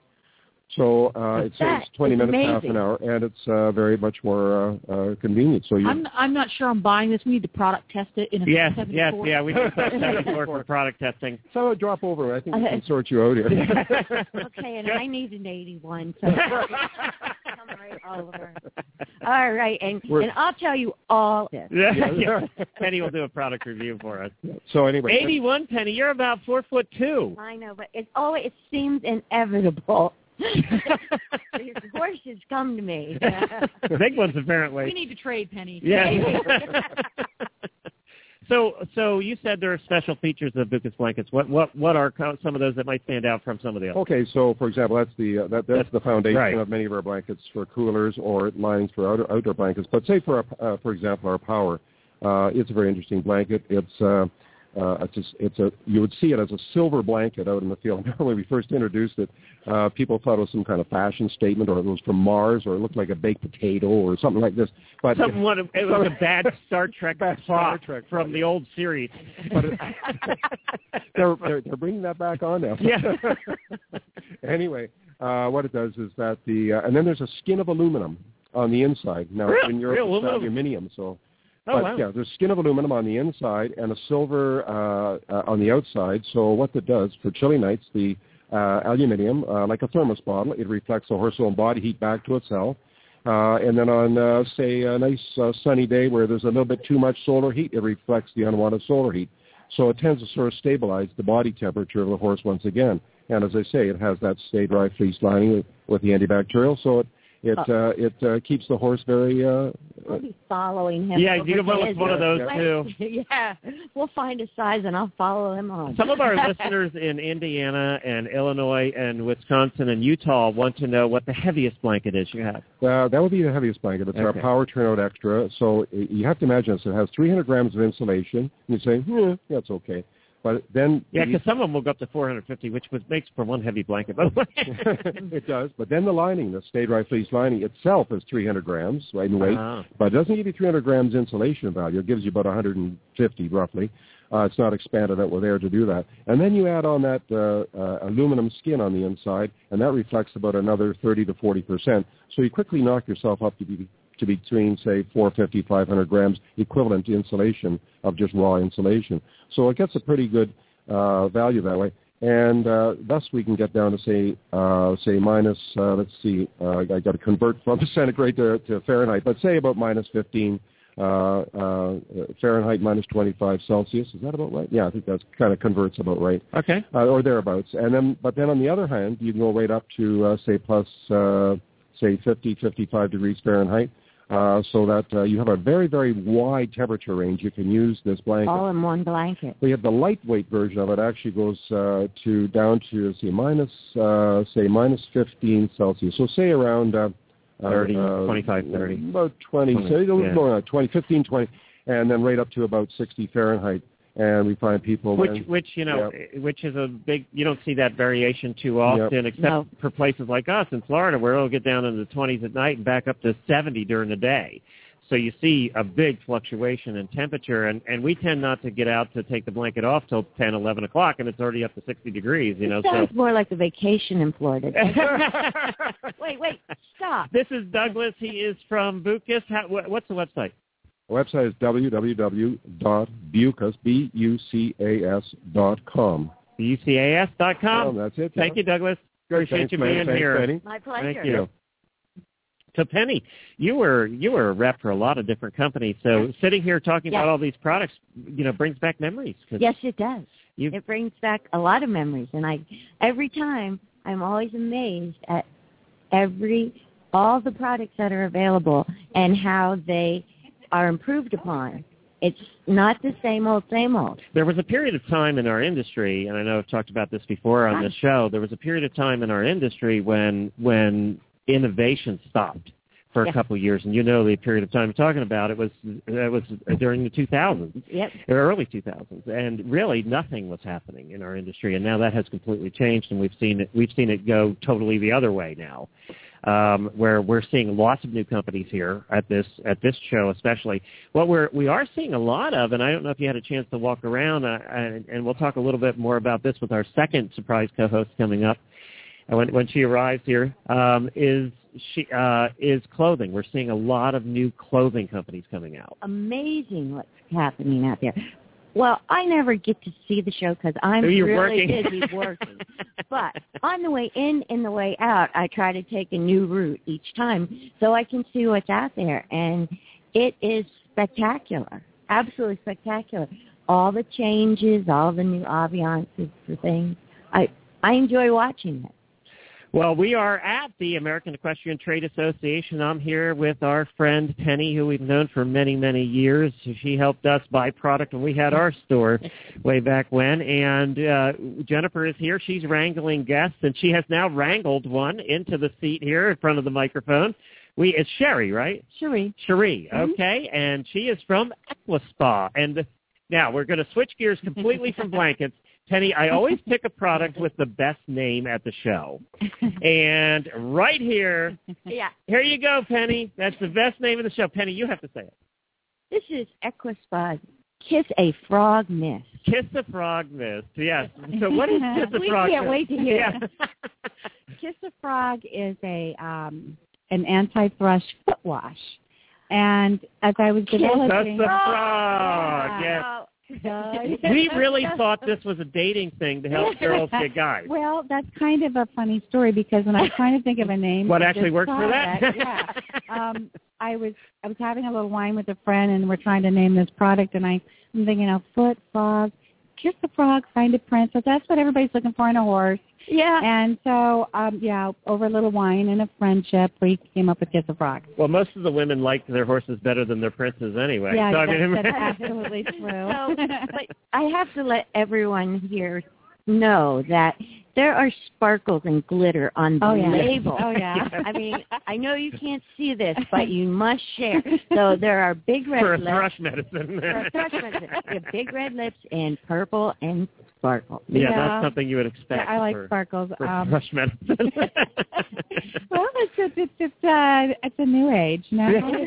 So uh, it That saves twenty is minutes, amazing. half an hour, and it's uh, very much more uh, uh, convenient. So you, I'm I'm not sure I'm buying this. We need to product test it in a Yes, yes, seventy-four. yeah. We can test that before for product testing. so drop over. I think we can sort you out here. Okay, and I need an eighty-one. So come right over. All right, and We're- and I'll tell you all this. Yeah. Yeah. Penny will do a product review for us. So anyway, eighty-one, Penny. You're about four foot two. I know, but it always it seems inevitable. These horses come to me. The big ones, apparently. We need to trade, Penny. Yeah. so, so you said there are special features of Bucas blankets. What, what, what are co- some of those that might stand out from some of the others? Okay, so for example, that's the uh, that, that's the foundation Right. of many of our blankets for coolers or linings for outdoor, outdoor blankets. But say for our, uh, for example, our Power, uh, it's a very interesting blanket. It's uh, uh, it's just, it's a you would see it as a silver blanket out in the field. When we first introduced it, uh, people thought it was some kind of fashion statement, or it was from Mars, or it looked like a baked potato, or something like this. But Someone, it was a bad Star Trek Bad plot Star Trek from plot. the old series. But it, they're, they're they're bringing that back on now. Yeah. Anyway, uh, what it does is that the uh, and then there's a skin of aluminum on the inside. Now, Real, in Europe, real it's aluminum. aluminium, so... Oh, but, wow. yeah, there's skin of aluminum on the inside and a silver uh, uh, on the outside. So what that does, for chilly nights, the uh, aluminium, uh, like a thermos bottle, it reflects the horse's own body heat back to itself. Uh, and then on, uh, say, a nice uh, sunny day where there's a little bit too much solar heat, it reflects the unwanted solar heat. So it tends to sort of stabilize the body temperature of the horse once again. And as I say, it has that stay dry fleece lining with, with the antibacterial, so it it uh, it uh, keeps the horse very... Uh, We'll be following him. Yeah, over you can go the with one of years. those, too. Yeah, we'll find a size and I'll follow him on. Some of our listeners in Indiana and Illinois and Wisconsin and Utah want to know what the heaviest blanket is you have. Uh, that would be the heaviest blanket. It's Okay. our Power Turnout Extra. So uh, you have to imagine this. It has three hundred grams of insulation. And you say, hmm, that's okay. But then... Yeah, because some of them will go up to four hundred fifty, which was, makes for one heavy blanket, by the way. It does. But then the lining, the stay dry fleece lining itself is three hundred grams right, in weight. Ah. But it doesn't give you three hundred grams insulation value. It gives you about one hundred fifty roughly. Uh, it's not expanded out with air to do that. And then you add on that uh, uh, aluminum skin on the inside, and that reflects about another thirty to forty percent. So you quickly knock yourself up to be to between, say, four hundred fifty, five hundred grams, equivalent to insulation of just raw insulation. So it gets a pretty good uh, value that way. And uh, thus we can get down to, say, uh, say minus, uh, let's see, uh, I got to convert from centigrade to, to Fahrenheit, but say about minus fifteen uh, uh, Fahrenheit, minus twenty-five Celsius. Is that about right? Yeah, I think that kind of converts about right. Okay. Uh, or thereabouts. And then, but then on the other hand, you can go right up to, uh, say, plus, uh, say, fifty, fifty-five degrees Fahrenheit. Uh, so that uh, you have a very, very wide temperature range. You can use this blanket. All in one blanket. We have the lightweight version of it. Actually goes uh, to down to say minus uh, say minus fifteen Celsius. So say around uh, thirty, uh, twenty-five, thirty. About twenty, twenty, say a little yeah. more, uh, twenty, fifteen, twenty, and then right up to about sixty Fahrenheit. And we find people Which, when, which you know, Yep. which is a big. You don't see that variation too often, Yep. except No. for places like us in Florida, where it'll get down in the twenties at night and back up to seventy during the day. So you see a big fluctuation in temperature, and, and we tend not to get out to take the blanket off till ten, eleven o'clock, and it's already up to sixty degrees. You know, It sounds so. more like a vacation in Florida. Wait, wait, stop. This is Douglas. He is from Bucas. How, wh- what's the website? the website is w w w dot bucas, B U C A S dot com. U C A S dot com. Well, that's it. Thank yeah. you, Douglas. Good. Appreciate Thanks, you man. being Thanks, here. Penny. My pleasure. Thank you. So Penny, you were you were a rep for a lot of different companies. So sitting here talking Yes. about all these products, you know, brings back memories. 'cause Yes, it does. you- It brings back a lot of memories, and I every time I'm always amazed at every all the products that are available and how they are improved upon. It's not the same old, same old. There was a period of time in our industry, and I know I've talked about this before on this show. There was a period of time in our industry when when innovation stopped for a Yes. couple of years, and you know the period of time I'm talking about. It was it was during the two thousands. Yep. The early two thousands, and really nothing was happening in our industry, and now that has completely changed, and we've seen it we've seen it go totally the other way now, um, where we're seeing lots of new companies here at this at this show, especially. What we're we are seeing a lot of, and I don't know if you had a chance to walk around, uh, and, and we'll talk a little bit more about this with our second surprise co-host coming up. And when when she arrives here, um, is she uh, is clothing. We're seeing a lot of new clothing companies coming out. Amazing what's happening out there. Well, I never get to see the show because I'm So you're really working. busy working. But on the way in and the way out, I try to take a new route each time so I can see what's out there. And it is spectacular, absolutely spectacular. All the changes, all the new ambiances for things. I I enjoy watching it. Well, we are at the American Equestrian Trade Association. I'm here with our friend Penny, who we've known for many, many years. She helped us buy product when we had our store way back when. And uh, Jennifer is here. She's wrangling guests, and she has now wrangled one into the seat here in front of the microphone. We It's Sherry, right? Cherie. Cherie, okay. And she is from Equispa. And now we're going to switch gears completely from blankets. Penny, I always pick a product with the best name at the show. And right here, Yeah. here you go, Penny. That's the best name of the show. Penny, you have to say it. This is Equispa Kiss a Frog Mist. Kiss the Frog Mist. Yes. So what is Kiss the We Frog can't Mist? wait to hear Yeah. Kiss a Frog is a um, an anti-thrush foot wash. And as I was developing... Kiss the frog. Yes. We really thought this was a dating thing to help girls get guys. Well, that's kind of a funny story because when I was trying to think of a name, what actually worked for that? yeah, um, I was I was having a little wine with a friend, and we're trying to name this product, and I, I'm thinking, oh, foot frog, kiss the frog, find a prince. So that's what everybody's looking for in a horse. Yeah. And so, um, yeah, over a little wine and a friendship, we came up with Kiss the Frog. Well, most of the women liked their horses better than their princes anyway. Yeah, so, that's, I mean, that's absolutely true. So, but I have to let everyone here know that there are sparkles and glitter on the oh, yeah. label. Oh, yeah. I mean, I know you can't see this, but you must share. So there are big red for a lips. thrush medicine. For a thrush medicine. You have big red lips and purple and sparkle. Yeah, Yeah. that's something you would expect. Yeah, I like for, sparkles. For um, thrush medicine. well, it's just, it's just uh, it's a new age, you know.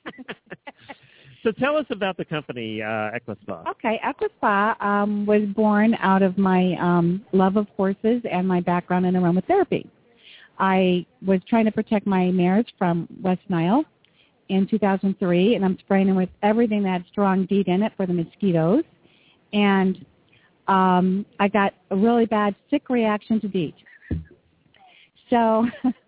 So tell us about the company, uh, Equispa. Okay, Equispa um, was born out of my um, love of horses and my background in aromatherapy. I was trying to protect my mares from West Nile in two thousand three, and I'm spraying them with everything that had strong DEET in it for the mosquitoes. And um, I got a really bad sick reaction to DEET. So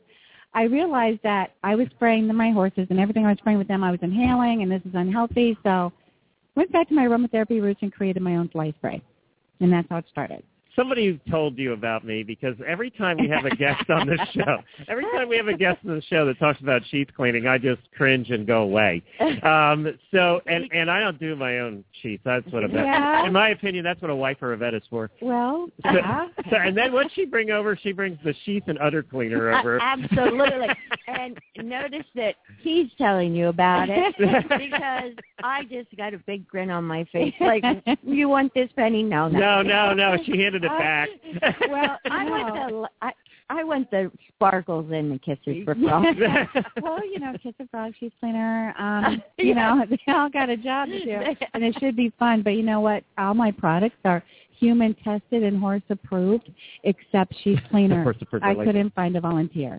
I realized that I was spraying my horses, and everything I was spraying with them I was inhaling, and this is unhealthy. So I went back to my aromatherapy roots and created my own fly spray, and that's how it started. Somebody told you about me because every time we have a guest on the show, every time we have a guest on the show that talks about sheath cleaning, I just cringe and go away. Um, so, and, and I don't do my own sheaths. That's what a vet, Yeah. in my opinion, that's what a wife or a vet is for. Well, So, yeah. so, and then what she bring over, she brings the sheath and udder cleaner over. Uh, absolutely. And notice that he's telling you about it because I just got a big grin on my face. Like, you want this, Penny? No, No, no. no, no. She handed it back. Well, I no. want the I, I want the sparkles and the kisses for frogs. Well, you know, Kiss the Frog, sheath cleaner, um, you know, they all got a job to do, and it should be fun. But you know what? All my products are human tested and horse approved, except sheath cleaner. Horse approved, I I like couldn't find a volunteer.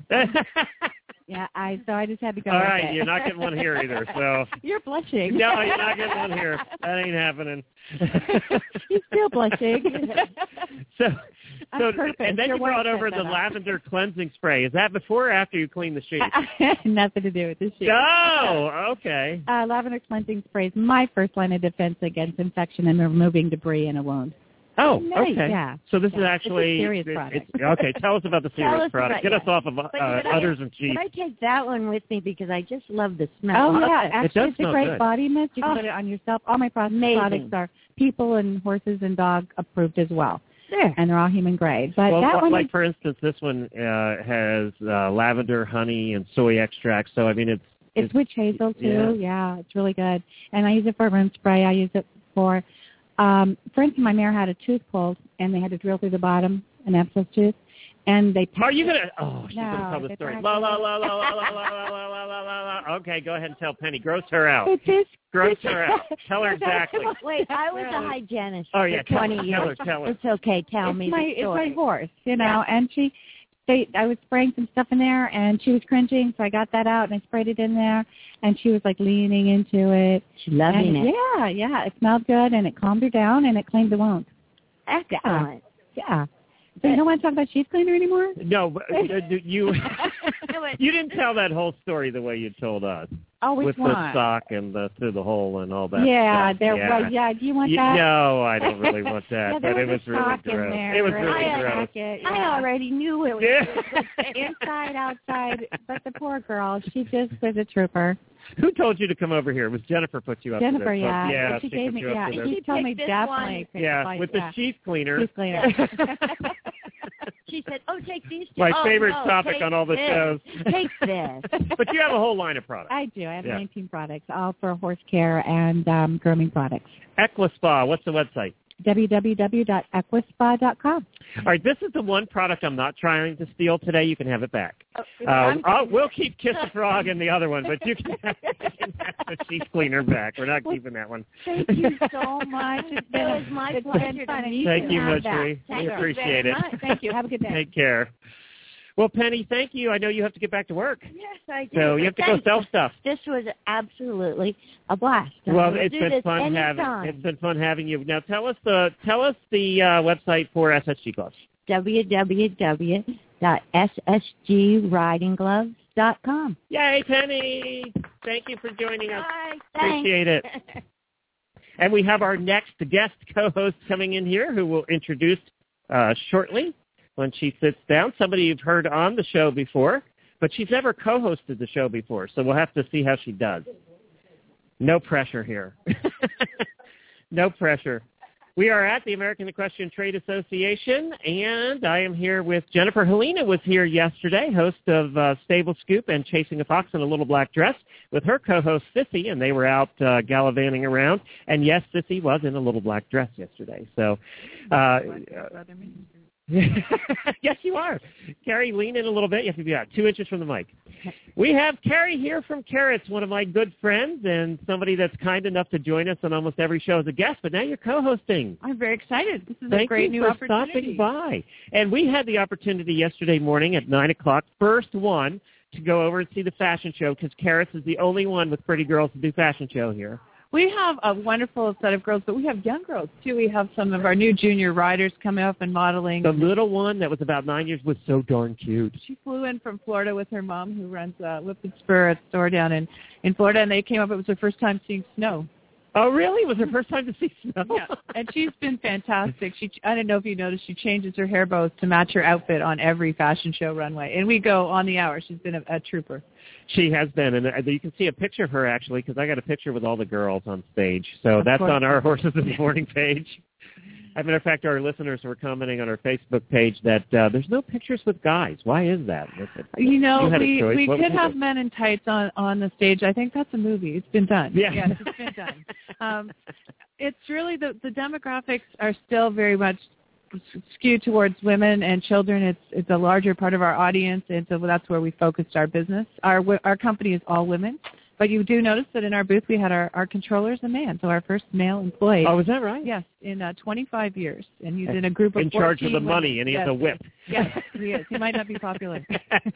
Yeah, I so I just had to go. All with right, it. you're not getting one here either. So You're blushing. no, you're not getting one here. That ain't happening. He's still blushing. so, I'm so perfect. and then You're you brought one over step the up. lavender cleansing spray. Is that before or after you clean the sheet? Nothing to do with the sheet. Oh, okay. Uh, lavender cleansing spray is my first line of defense against infection and removing debris in a wound. Oh, Nice, okay. yeah. So this is Yeah. actually It's a serious it- product. it's- okay, tell us about the Tell serious us product. about- Get yeah. us off of uh, But could I- udders and sheath. Could I take that one with me because I just love the smell? Oh, yeah. It Actually, does it's a smell great good. body mist. You can Oh. put it on yourself. All my pro- Amazing. products are people and horses and dog approved as well. There. And they're all human grade. But well, that li- one like is, for instance, this one uh, has uh, lavender, honey, and soy extract. So I mean, it's it's witch hazel, too. Yeah. Yeah, it's really good. And I use it for room spray. I use it for, um, for instance, my mare had a tooth pulled, and they had to drill through the bottom, an abscess tooth. And they Are you gonna? Oh, she's No, gonna tell the it's story. not La la good. la la la la la la la la la la la. Okay, go ahead and tell Penny. Gross her out. It is. Gross her out. Tell her exactly. Wait, I was a hygienist Oh, yeah, for tell twenty her, years. tell her, tell her. It's okay. Tell it's me my, the It's story. my horse, you know, and she, they, I was spraying some stuff in there, and she was cringing, so I got that out, and I sprayed it in there, and she was, like, leaning into it. She's loving and, it. Yeah, yeah, it smelled good, and it calmed her down, and it cleaned the wound. Excellent. Yeah. So you don't want to talk about sheath cleaner anymore? No, but, uh, you you didn't tell that whole story the way you told us. Oh, which with one? the sock and the through the hole and all that. Yeah, stuff. there yeah. was. Yeah, do you want You- that? No, I don't really want that. Yeah, there but it was was a really sock in gross. there. It was for really a gross. jacket, I yeah. already knew it was Yeah. Inside, outside, but the poor girl, she just was a trooper. Who told you to come over here? It was Jennifer put you up to Jennifer, this. yeah. yeah, she she gave put me, you up yeah, to this. she told me picked this definitely. pick Yeah, the with the yeah. sheath cleaner. Sheath cleaner. She said, "Oh, take these two." My oh, favorite no, topic take on all the this. shows. Take this. But you have a whole line of products. I do. I have Yeah. nineteen products, all for horse care and um, grooming products. Equispa, what's the website? w w w dot equispa dot com. All right, this is the one product I'm not trying to steal today. You can have it back. Oh, Uh, I'm- I'll, we'll keep Kiss the Frog and the other one, but you can have, you can have the sheath cleaner back. We're not keeping that one. Thank you so much. It's been, It was my it's pleasure been to fun. meet Thank you, have that. Mitri. Thank We you appreciate very it. much. Thank you. Have a good day. Take care. Well, Penny, thank you. I know you have to get back to work. Yes, I do. So you have to go Thanks. sell stuff. This was absolutely a blast. Well, We'll it's do been this fun anytime. having it's been fun having you. Now tell us the tell us the uh, website for S S G Gloves. w w w dot s s g riding gloves dot com. Yay, Penny! Thank you for joining us. Bye. Appreciate it. And we have our next guest co-host coming in here who will introduce uh, shortly when she sits down. Somebody you've heard on the show before, but she's never co-hosted the show before, so we'll have to see how she does. No pressure here. No pressure. We are at the American Equestrian Trade Association, and I am here with Jennifer. Helena was here yesterday, host of uh, Stable Scoop and Chasing a Fox in a Little Black Dress, with her co-host Sissy, and they were out uh, gallivanting around. And yes, Sissy was in a little black dress yesterday. So, uh, yes, you are. Carrie, lean in a little bit. You have to be out two inches from the mic. We have Carrie here from Carrots, one of my good friends and somebody that's kind enough to join us on almost every show as a guest, but now you're co-hosting. I'm very excited. This is Thank a great you new for opportunity. stopping by. And we had the opportunity yesterday morning at nine o'clock, first one, to go over and see the fashion show because Carrots is the only one with pretty girls to do fashion show here. We have a wonderful set of girls, but we have young girls, too. We have some of our new junior riders coming up and modeling. The little one that was about nine years was so darn cute. She flew in from Florida with her mom, who runs uh, Whip and Spur at store down in, in Florida, and they came up. It was her first time seeing snow. Oh, really? It was her first time to see snow? Yeah, and she's been fantastic. She, I don't know if you noticed, she changes her hair bows to match her outfit on every fashion show runway, and we go on the hour. She's been a, a trooper. She has been, and you can see a picture of her, actually, because I got a picture with all the girls on stage. So Of that's course. on our Horses in the Morning page. As a matter of fact, our listeners were commenting on our Facebook page that uh, there's no pictures with guys. Why is that? You know, You had a we, choice. we What could would you have do? men in tights on, on the stage. I think that's a movie. It's been done. Yeah. Yes, it's been done. Um, it's really, the, the demographics are still very much skewed towards women and children. It's it's a larger part of our audience, and so that's where we focused our business. Our our company is all women, but you do notice that in our booth we had our, our controller's a man, so our first male employee. Oh, is that right? Yes, in uh, twenty-five years, and he's in a group of in charge of the fourteen money, women. and he yes. has a whip. Yes, he is. He might not be popular.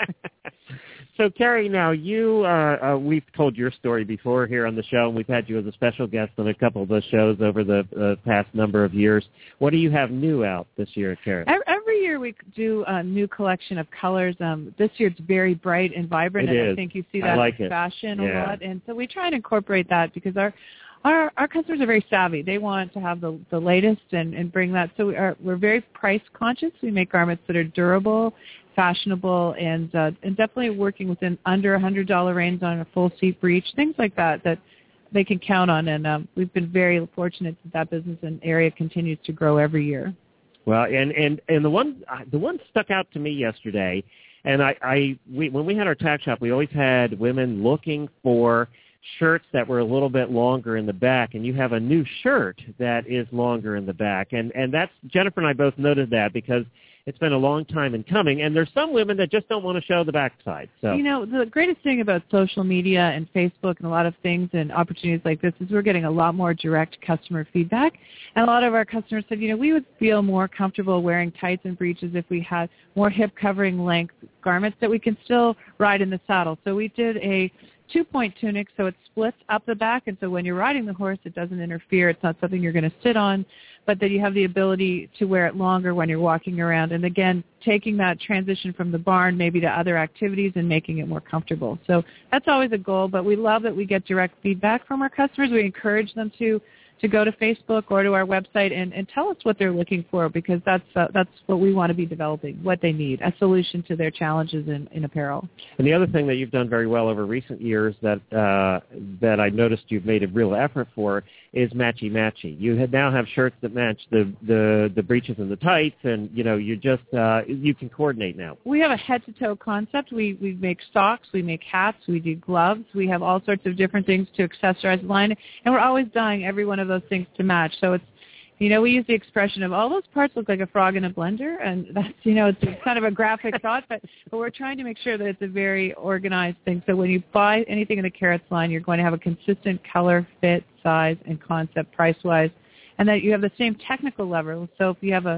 So, Carrie, now you, uh, uh, we've told your story before here on the show, and we've had you as a special guest on a couple of those shows over the uh, past number of years. What do you have new out this year at Carrots? Every year we do a new collection of colors. Um, this year it's very bright and vibrant, It and is. I think you see I that like in it. fashion Yeah. a lot. And so we try and incorporate that because our our, our customers are very savvy. They want to have the, the latest and, and bring that. So we are, we're very price conscious. We make garments that are durable, fashionable, and uh, and definitely working within under a one hundred dollars range on a full seat breech, things like that that they can count on. And um, we've been very fortunate that that business and area continues to grow every year. Well, and, and, and the one uh, the one stuck out to me yesterday, and I, I we, when we had our tack shop, we always had women looking for shirts that were a little bit longer in the back, and you have a new shirt that is longer in the back, and and that's Jennifer and I both noted that because it's been a long time in coming, and there's some women that just don't want to show the backside. So you know, the greatest thing about social media and Facebook and a lot of things and opportunities like this is we're getting a lot more direct customer feedback, and a lot of our customers said, you know, we would feel more comfortable wearing tights and breeches if we had more hip covering length garments that we can still ride in the saddle. So we did a two-point tunic, so it splits up the back, and so when you're riding the horse, it doesn't interfere. It's not something you're going to sit on, but that you have the ability to wear it longer when you're walking around. And again, taking that transition from the barn maybe to other activities and making it more comfortable. So that's always a goal, but we love that we get direct feedback from our customers. We encourage them to to go to Facebook or to our website and, and tell us what they're looking for, because that's uh, that's what we want to be developing, what they need, a solution to their challenges in, in apparel. And the other thing that you've done very well over recent years that uh, that I noticed you've made a real effort for is matchy-matchy. You had now have shirts that match the, the, the breeches and the tights, and, you know, you just, uh, you can coordinate now. We have a head-to-toe concept. We, we make socks, we make hats, we do gloves. We have all sorts of different things to accessorize the line, and we're always dyeing every one of those things to match. So it's, you know, we use the expression of all those parts look like a frog in a blender, and that's, you know, it's kind of a graphic thought, but, but we're trying to make sure that it's a very organized thing. So when you buy anything in the Carrots line, you're going to have a consistent color, fit, size, and concept price-wise, and that you have the same technical level. So if you have a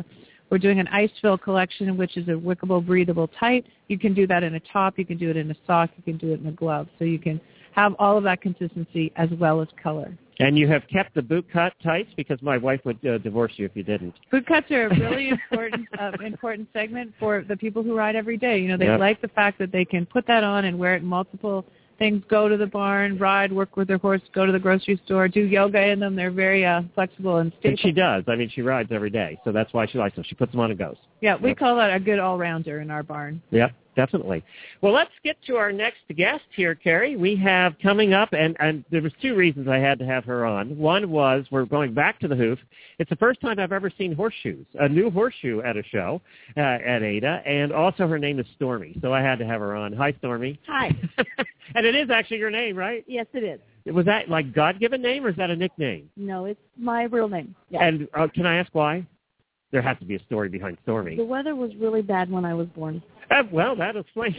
We're doing an ice fill collection, which is a wickable, breathable tight. You can do that in a top. You can do it in a sock. You can do it in a glove. So you can have all of that consistency as well as color. And you have kept the boot cut tights because my wife would uh, divorce you if you didn't. Boot cuts are a really important uh, important segment for the people who ride every day. You know, they Yep. like the fact that they can put that on and wear it in multiple things, go to the barn, ride, work with their horse, go to the grocery store, do yoga in them. They're very uh, flexible and stable. And she does. I mean, she rides every day, so that's why she likes them. She puts them on and goes. Yeah, we Yep. call that a good all-rounder in our barn. Yep, definitely. Well, let's get to our next guest here, Carrie. We have coming up, and, and there was two reasons I had to have her on. One was we're going back to the hoof. It's the first time I've ever seen horseshoes, a new horseshoe at a show uh, at Ada, and also her name is Stormy, so I had to have her on. Hi, Stormy. Hi. And it is actually your name, right? Yes, it is. Was that like God-given name, or is that a nickname? No, it's my real name. Yeah. And uh, can I ask why? There has to be a story behind Stormy. The weather was really bad when I was born. Uh, well, that explains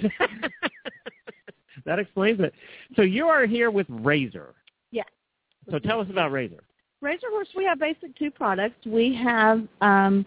that explains it. So you are here with Razor. Yeah. So tell us about Razor. Razor Horse, we have basic two products. We have um,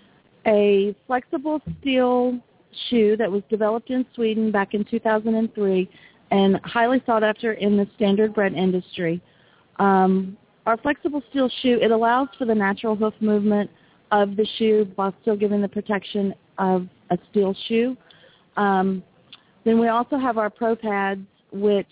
a flexible steel shoe that was developed in Sweden back in two thousand three and highly sought after in the standard bred industry. Um, our flexible steel shoe, it allows for the natural hoof movement of the shoe while still giving the protection of a steel shoe. Um, then we also have our Pro Pads, which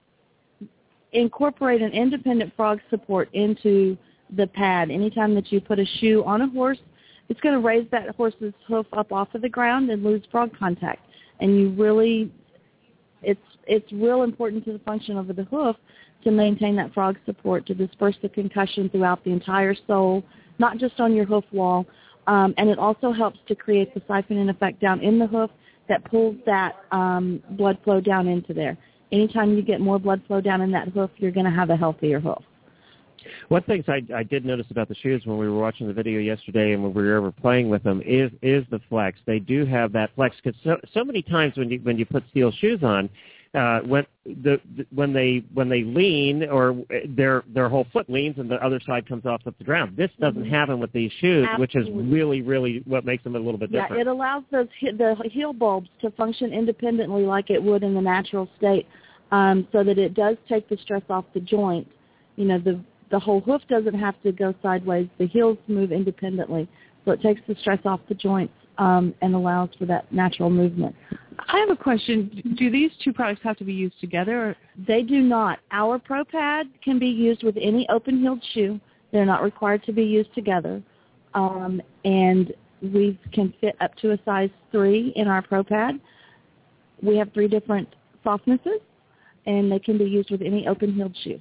incorporate an independent frog support into the pad. Anytime that you put a shoe on a horse, it's going to raise that horse's hoof up off of the ground and lose frog contact. And you really, it's it's real important to the function of the hoof to maintain that frog support, to disperse the concussion throughout the entire sole, not just on your hoof wall. Um, and it also helps to create the siphoning effect down in the hoof that pulls that um, blood flow down into there. Anytime you get more blood flow down in that hoof, you're going to have a healthier hoof. One thing I, I did notice about the shoes when we were watching the video yesterday and when we were ever playing with them is is the flex. They do have that flex because so, so many times when you when you put steel shoes on, uh, when the, the when they when they lean or their their whole foot leans and the other side comes off of the ground. This doesn't mm-hmm. happen with these shoes, Absolutely. which is really really what makes them a little bit different. Yeah, it allows those the heel bulbs to function independently like it would in the natural state, um, so that it does take the stress off the joint. You know, the the whole hoof doesn't have to go sideways. The heels move independently, so it takes the stress off the joints um, and allows for that natural movement. I have a question. Do these two products have to be used together? Or? They do not. Our Pro Pad can be used with any open-heeled shoe. They're not required to be used together. Um, and we can fit up to a size three in our Pro Pad. We have three different softnesses, and they can be used with any open-heeled shoe.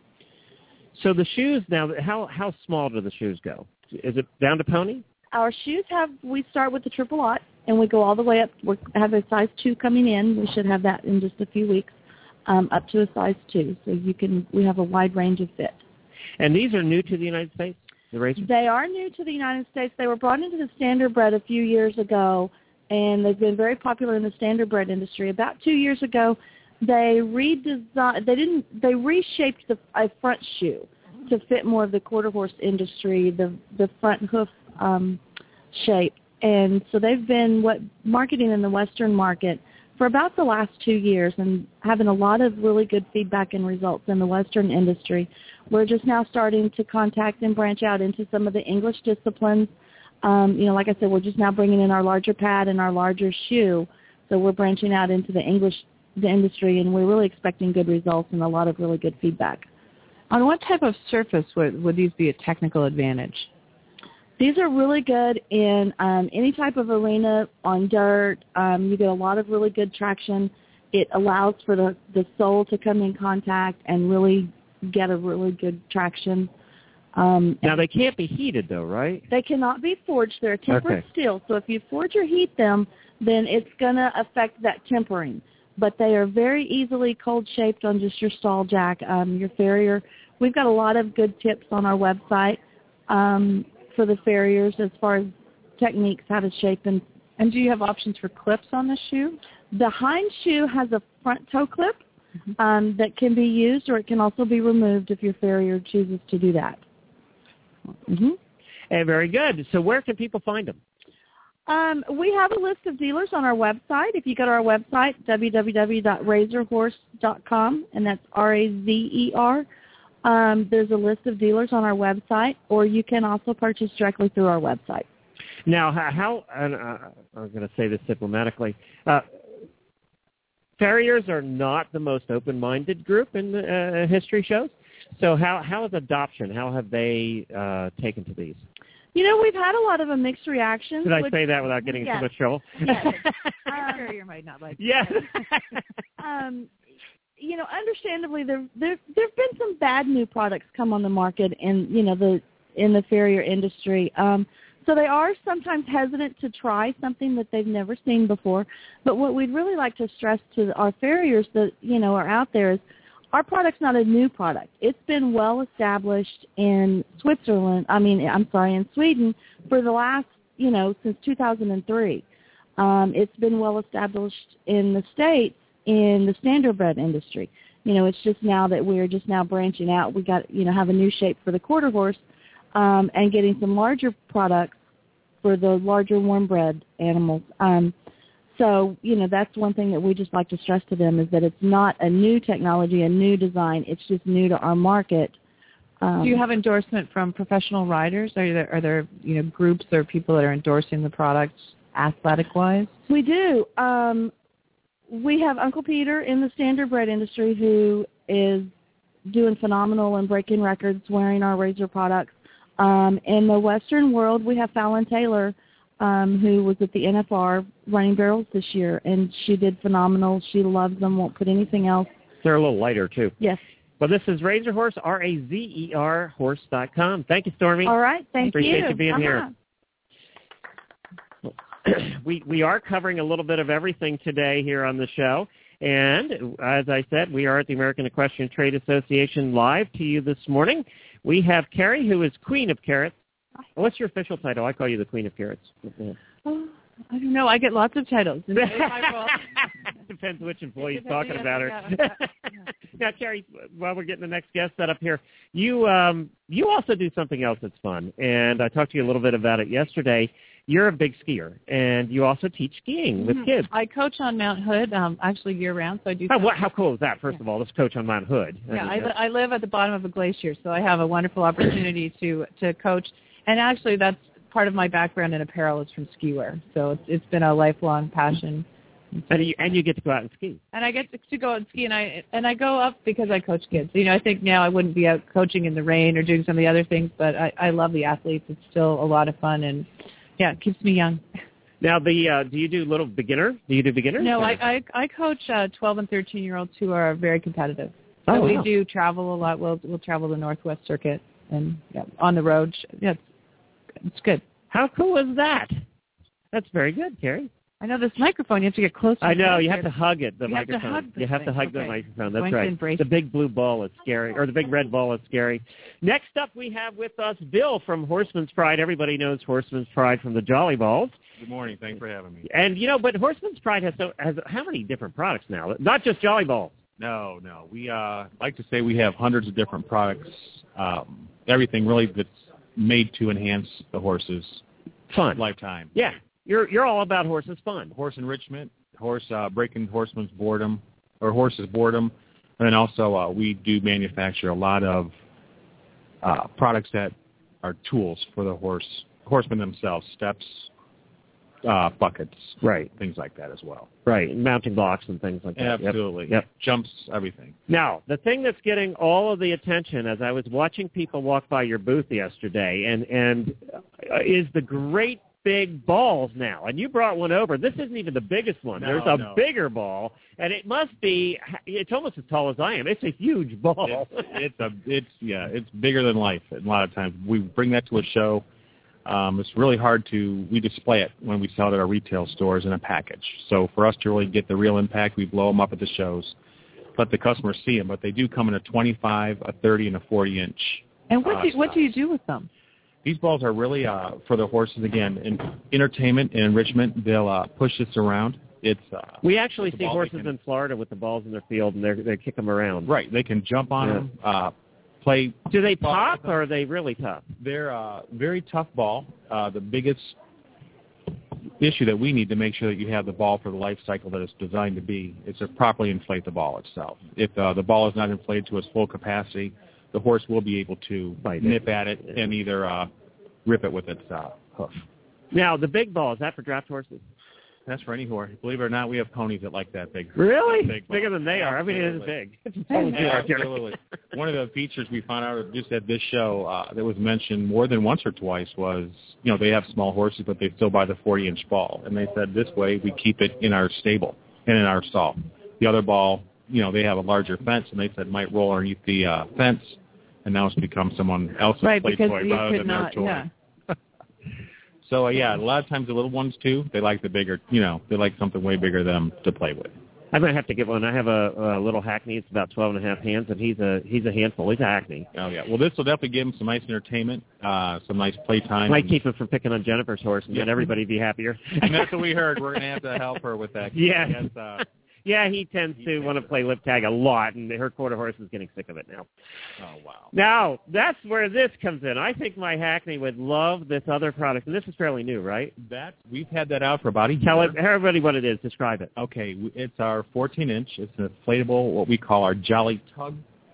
So the shoes now, how how small do the shoes go? Is it down to pony? Our shoes have, we start with the triple aught, and we go all the way up. We have a size two coming in. We should have that in just a few weeks, um, up to a size two. So you can, we have a wide range of fit. And these are new to the United States, the Razor? They are new to the United States. They were brought into the standard bred a few years ago, and they've been very popular in the standard bred industry. About two years ago, they redesigned, they didn't, they reshaped the a front shoe to fit more of the quarter horse industry, the the front hoof um, shape. And so they've been what marketing in the Western market for about the last two years and having a lot of really good feedback and results in the Western industry. We're just now starting to contact and branch out into some of the English disciplines. Um, you know, like I said, we're just now bringing in our larger pad and our larger shoe. So we're branching out into the English the industry, and we're really expecting good results and a lot of really good feedback. On what type of surface would, would these be a technical advantage? These are really good in um, any type of arena, on dirt. Um, you get a lot of really good traction. It allows for the, the sole to come in contact and really get a really good traction. Um, now, they can't be heated, though, right? They cannot be forged. They're a tempered okay. steel. So if you forge or heat them, then it's going to affect that tempering. But they are very easily cold-shaped on just your stall jack, um, your farrier. We've got a lot of good tips on our website um, for the farriers as far as techniques, how to shape. And, and do you have options for clips on the shoe? The hind shoe has a front toe clip mm-hmm. um, that can be used, or it can also be removed if your farrier chooses to do that. Mm-hmm. And very good. So where can people find them? Um, we have a list of dealers on our website. If you go to our website, w w w dot razor horse dot com, and that's R A Z E R, um, there's a list of dealers on our website, or you can also purchase directly through our website. Now, how, and uh, I'm going to say this diplomatically, uh, farriers are not the most open-minded group in the, uh, history shows. So how how is adoption? How have they uh, taken to these? You know, we've had a lot of a mixed reactions. Did I which, say that without getting yes. too much trouble? Yes. Sure, you might not like Yes. um, you know, understandably, there there there've been some bad new products come on the market in you know the in the farrier industry. Um, so they are sometimes hesitant to try something that they've never seen before. But what we'd really like to stress to our farriers that you know are out there is, our product's not a new product. It's been well established in Switzerland, I mean, I'm sorry, in Sweden for the last, you know, since two thousand three. Um, it's been well established in the States in the standardbred industry. You know, it's just now that we're just now branching out. We got, you know, have a new shape for the quarter horse um, and getting some larger products for the larger warmbred animals. Um So, you know, that's one thing that we just like to stress to them is that it's not a new technology, a new design. It's just new to our market. Um, Do you have endorsement from professional riders? Are there, are there, you know, groups or people that are endorsing the products athletic-wise? We do. Um, we have Uncle Peter in the standardbred industry who is doing phenomenal and breaking records wearing our Razor products. Um, in the Western world, we have Fallon Taylor, Um, who was at the N F R running barrels this year, and she did phenomenal. She loves them, won't put anything else. They're a little lighter, too. Yes. Well, this is Razor Horse, R A Z E R, horse dot com. Thank you, Stormy. All right, thank Appreciate you. you being uh-huh. here. we, we are covering a little bit of everything today here on the show. And as I said, we are at the American Equestrian Trade Association live to you this morning. We have Carrie, who is Queen of Carrots. What's your official title? I call you the Queen of Carrots. Oh, I don't know. I get lots of titles. Depends which employee's talking about her. Now, Carrie, while we're getting the next guest set up here, you um, you also do something else that's fun, and I talked to you a little bit about it yesterday. You're a big skier, and you also teach skiing with kids. I coach on Mount Hood, um, actually year-round, so I do. Oh, what, how cool is that, first yeah. of all, let's coach on Mount Hood? Yeah, I, mean, I, I live at the bottom of a glacier, so I have a wonderful opportunity to, to coach. And actually, that's part of my background in apparel is from ski wear, so it's, it's been a lifelong passion. And you, and you get to go out and ski. And I get to go out and ski, and I and I go up because I coach kids. You know, I think now I wouldn't be out coaching in the rain or doing some of the other things, but I, I love the athletes. It's still a lot of fun, and yeah, it keeps me young. Now, the uh, do you do little beginner? Do you do beginners? No, I, I I coach uh, twelve and thirteen year olds who are very competitive. So oh, we wow. do travel a lot. We'll we'll travel the Northwest Circuit and yeah, on the road. Yeah, it's, it's good. How cool is that? That's very good, Carrie. I know this microphone. You have to get closer. I know. You have to hug it. The you microphone. Have to hug you have thing. to hug okay. the microphone. That's Going right. The big blue ball is scary, or the big red ball is scary. Next up, we have with us Bill from Horseman's Pride. Everybody knows Horseman's Pride from the Jolly Balls. Good morning. Thanks for having me. And you know, but Horseman's Pride has so has how many different products now? Not just Jolly Balls. No, no. We uh, like to say we have hundreds of different products. Um, everything really that's made to enhance the horse's fun lifetime. Yeah. You're you're all about horses fun. Horse enrichment, horse uh, breaking horseman's boredom, or horse's boredom, and then also uh, we do manufacture a lot of uh, products that are tools for the horse horsemen themselves, steps, uh, buckets, right, things like that as well. Right, mounting blocks and things like that. Absolutely. Yep. yep. Jumps, everything. Now, the thing that's getting all of the attention as I was watching people walk by your booth yesterday, and and uh, is the great big balls now, and you brought one over. This isn't even the biggest one. No, There's a no. bigger ball, and it must be. It's almost as tall as I am. It's a huge ball. It's, it's a. It's yeah. It's bigger than life. A lot of times we bring that to a show. Um, it's really hard to. We display it when we sell it at our retail stores in a package. So for us to really get the real impact, we blow them up at the shows, let the customers see them. But they do come in a twenty-five, a thirty, and a forty inch. And what uh, do what do you do with them? These balls are really uh, for the horses, again, in entertainment and enrichment. They'll uh, push this around. It's uh, We actually see horses can, in Florida with the balls in their field, and they they kick them around. Right. They can jump on yeah. them, uh, play. Do they pop, or are they really tough? They're a uh, very tough ball. Uh, the biggest issue that we need to make sure that you have the ball for the life cycle that it's designed to be is to properly inflate the ball itself. If uh, the ball is not inflated to its full capacity, the horse will be able to Bite nip it. at it and either uh, rip it with its uh, hoof. Now, the big ball, is that for draft horses? That's for any horse. Believe it or not, we have ponies that like that big. Really? Big Bigger than they are. Absolutely. I mean, it is big. Absolutely. One of the features we found out just at this show uh, that was mentioned more than once or twice was, you know, they have small horses, but they still buy the forty-inch ball. And they said this way we keep it in our stable and in our stall. The other ball, you know, they have a larger fence, and they said might roll underneath the uh, fence, and now it's become someone else's right, play because toy you rather could than not, their toy. Yeah. So, uh, yeah, a lot of times the little ones, too, they like the bigger, you know, they like something way bigger than them to play with. I'm going to have to get one. I have a, a little Hackney. It's about twelve and a half hands, and he's a he's a handful. He's a Hackney. Oh, yeah. Well, this will definitely give him some nice entertainment, uh, some nice playtime. Might keep him from picking on Jennifer's horse, and yeah. then everybody be happier. And that's what we heard. We're going to have to help her with that. Yeah. Has, uh, yeah, he tends to want to play lip tag a lot, and her quarter horse is getting sick of it now. Oh, wow. Now, that's where this comes in. I think my Hackney would love this other product, and this is fairly new, right? That We've had that out for about a year. Tell it, everybody what it is. Describe it. Okay, it's our fourteen-inch. It's an inflatable, what we call our Jolly Tug,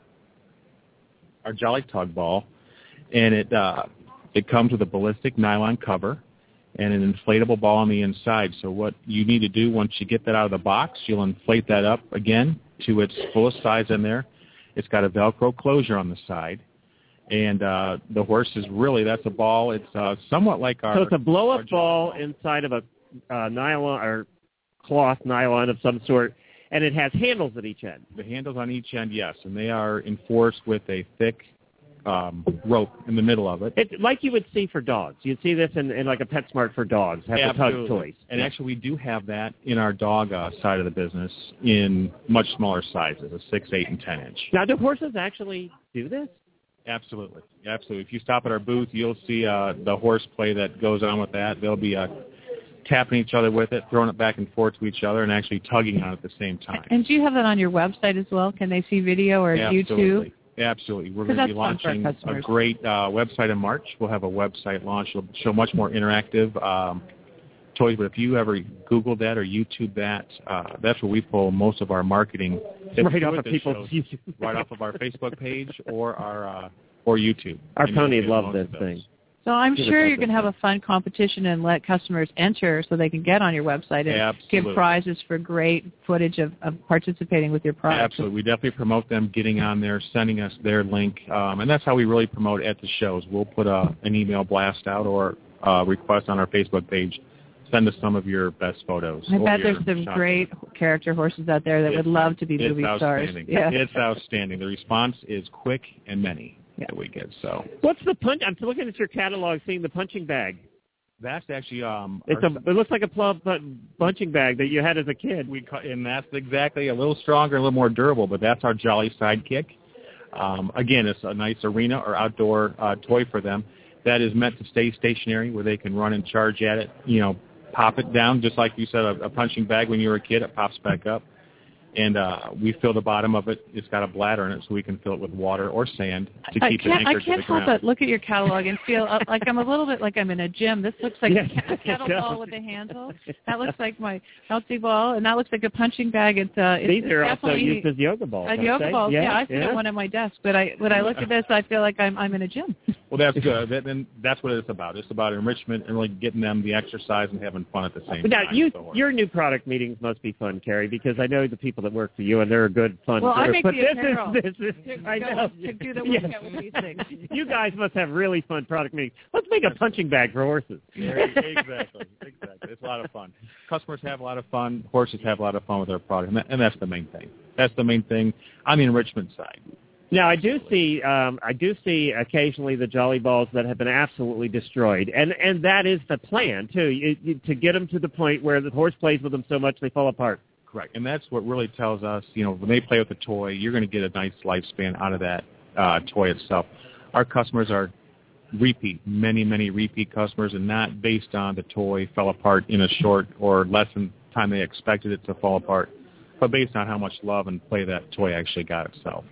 our Jolly Tug ball, and it uh, it comes with a ballistic nylon cover and an inflatable ball on the inside. So what you need to do once you get that out of the box, you'll inflate that up again to its fullest size in there. It's got a Velcro closer on the side. And uh, the horse is really, that's a ball. It's uh, somewhat like our... So it's a blow-up ball, ball inside of a uh, nylon or cloth nylon of some sort, and it has handles at each end. The handles on each end, yes, and they are enforced with a thick um, rope in the middle of it. It's like you would see for dogs. You'd see this in, in like a PetSmart for dogs, have Absolutely. the Tug toys. And yeah. actually we do have that in our dog uh, side of the business in much smaller sizes, a six, eight, and ten inch. Now, do horses actually do this? Absolutely. Absolutely. If you stop at our booth, you'll see uh, the horseplay that goes on with that. They'll be uh, tapping each other with it, throwing it back and forth to each other, and actually tugging on it at the same time. And do you have that on your website as well? Can they see video or Absolutely. YouTube? Absolutely. We're going to be launching a great uh, website in March. We'll have a website launch. It'll show much more interactive um, toys. But if you ever Google that or YouTube that, uh, that's where we pull most of our marketing. Right off of people's YouTube. Right off of our Facebook page or our uh, or YouTube. Our ponies love this thing. So I'm sure you're going to have a fun competition and let customers enter so they can get on your website and Absolutely. give prizes for great footage of, of participating with your product. Absolutely. We definitely promote them getting on there, sending us their link, um, and that's how we really promote at the shows. We'll put a, an email blast out or a request on our Facebook page. Send us some of your best photos. I bet there's some great character horses out there that it's, would love to be movie stars. Yeah. It's outstanding. The response is quick and many. Yeah. That we get. So what's the punch? I'm looking at your catalog, seeing the punching bag. That's actually um. It's a. It looks like a plum punching bag that you had as a kid. We and that's exactly a little stronger, a little more durable. But that's our Jolly Sidekick. Um, again, it's a nice arena or outdoor uh, toy for them that is meant to stay stationary, where they can run and charge at it. You know, pop it down just like you said, a, a punching bag when you were a kid. It pops back up. And uh, we fill the bottom of it. It's got a bladder in it, so we can fill it with water or sand to keep it anchored to the ground. I can't help but look at your catalog and feel uh, like I'm a little bit like I'm in a gym. This looks like yes, a kettlebell with a handle. That looks like my healthy ball, and that looks like a punching bag. It's, uh, it's These it's are also used as yoga balls. Uh, yoga balls, yeah. yeah. I see yeah. one at my desk, but I when I look at this, I feel like I'm I'm in a gym. Well, that's good. Then that's what it's about. It's about enrichment and really getting them the exercise and having fun at the same now, time. Now, you, your new product meetings must be fun, Carrie, because I know the people that work for you, and they're a good fun well, group. I make but the this apparel. is this is to, I know to do the yes. workout with these things. You guys must have really fun product meetings. Let's make a punching bag for horses. Exactly, exactly. It's a lot of fun. Customers have a lot of fun. Horses have a lot of fun with their product, and, that, and that's the main thing. That's the main thing on the enrichment side. Now, I do see, um, I do see occasionally the Jolly balls that have been absolutely destroyed, and and that is the plan too, you, you, to get them to the point where the horse plays with them so much they fall apart. Correct, and that's what really tells us, you know, when they play with the toy, you're going to get a nice lifespan out of that uh, toy itself. Our customers are repeat, many, many repeat customers, and not based on the toy fell apart in a short or less than time they expected it to fall apart, but based on how much love and play that toy actually got itself.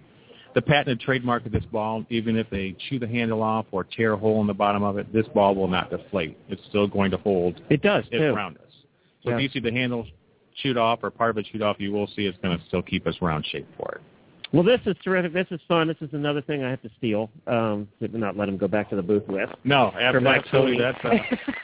the patented trademark of this ball, even if they chew the handle off or tear a hole in the bottom of it, this ball will not deflate. It's still going to hold it does, its too. roundness. So Yeah. if you see the handle chewed off or part of it chewed off, you will see it's going to still keep us round shape for it. Well, this is terrific. This is fun. This is another thing I have to steal. Um, to not let him go back to the booth with. No, For my absolutely. pony. That's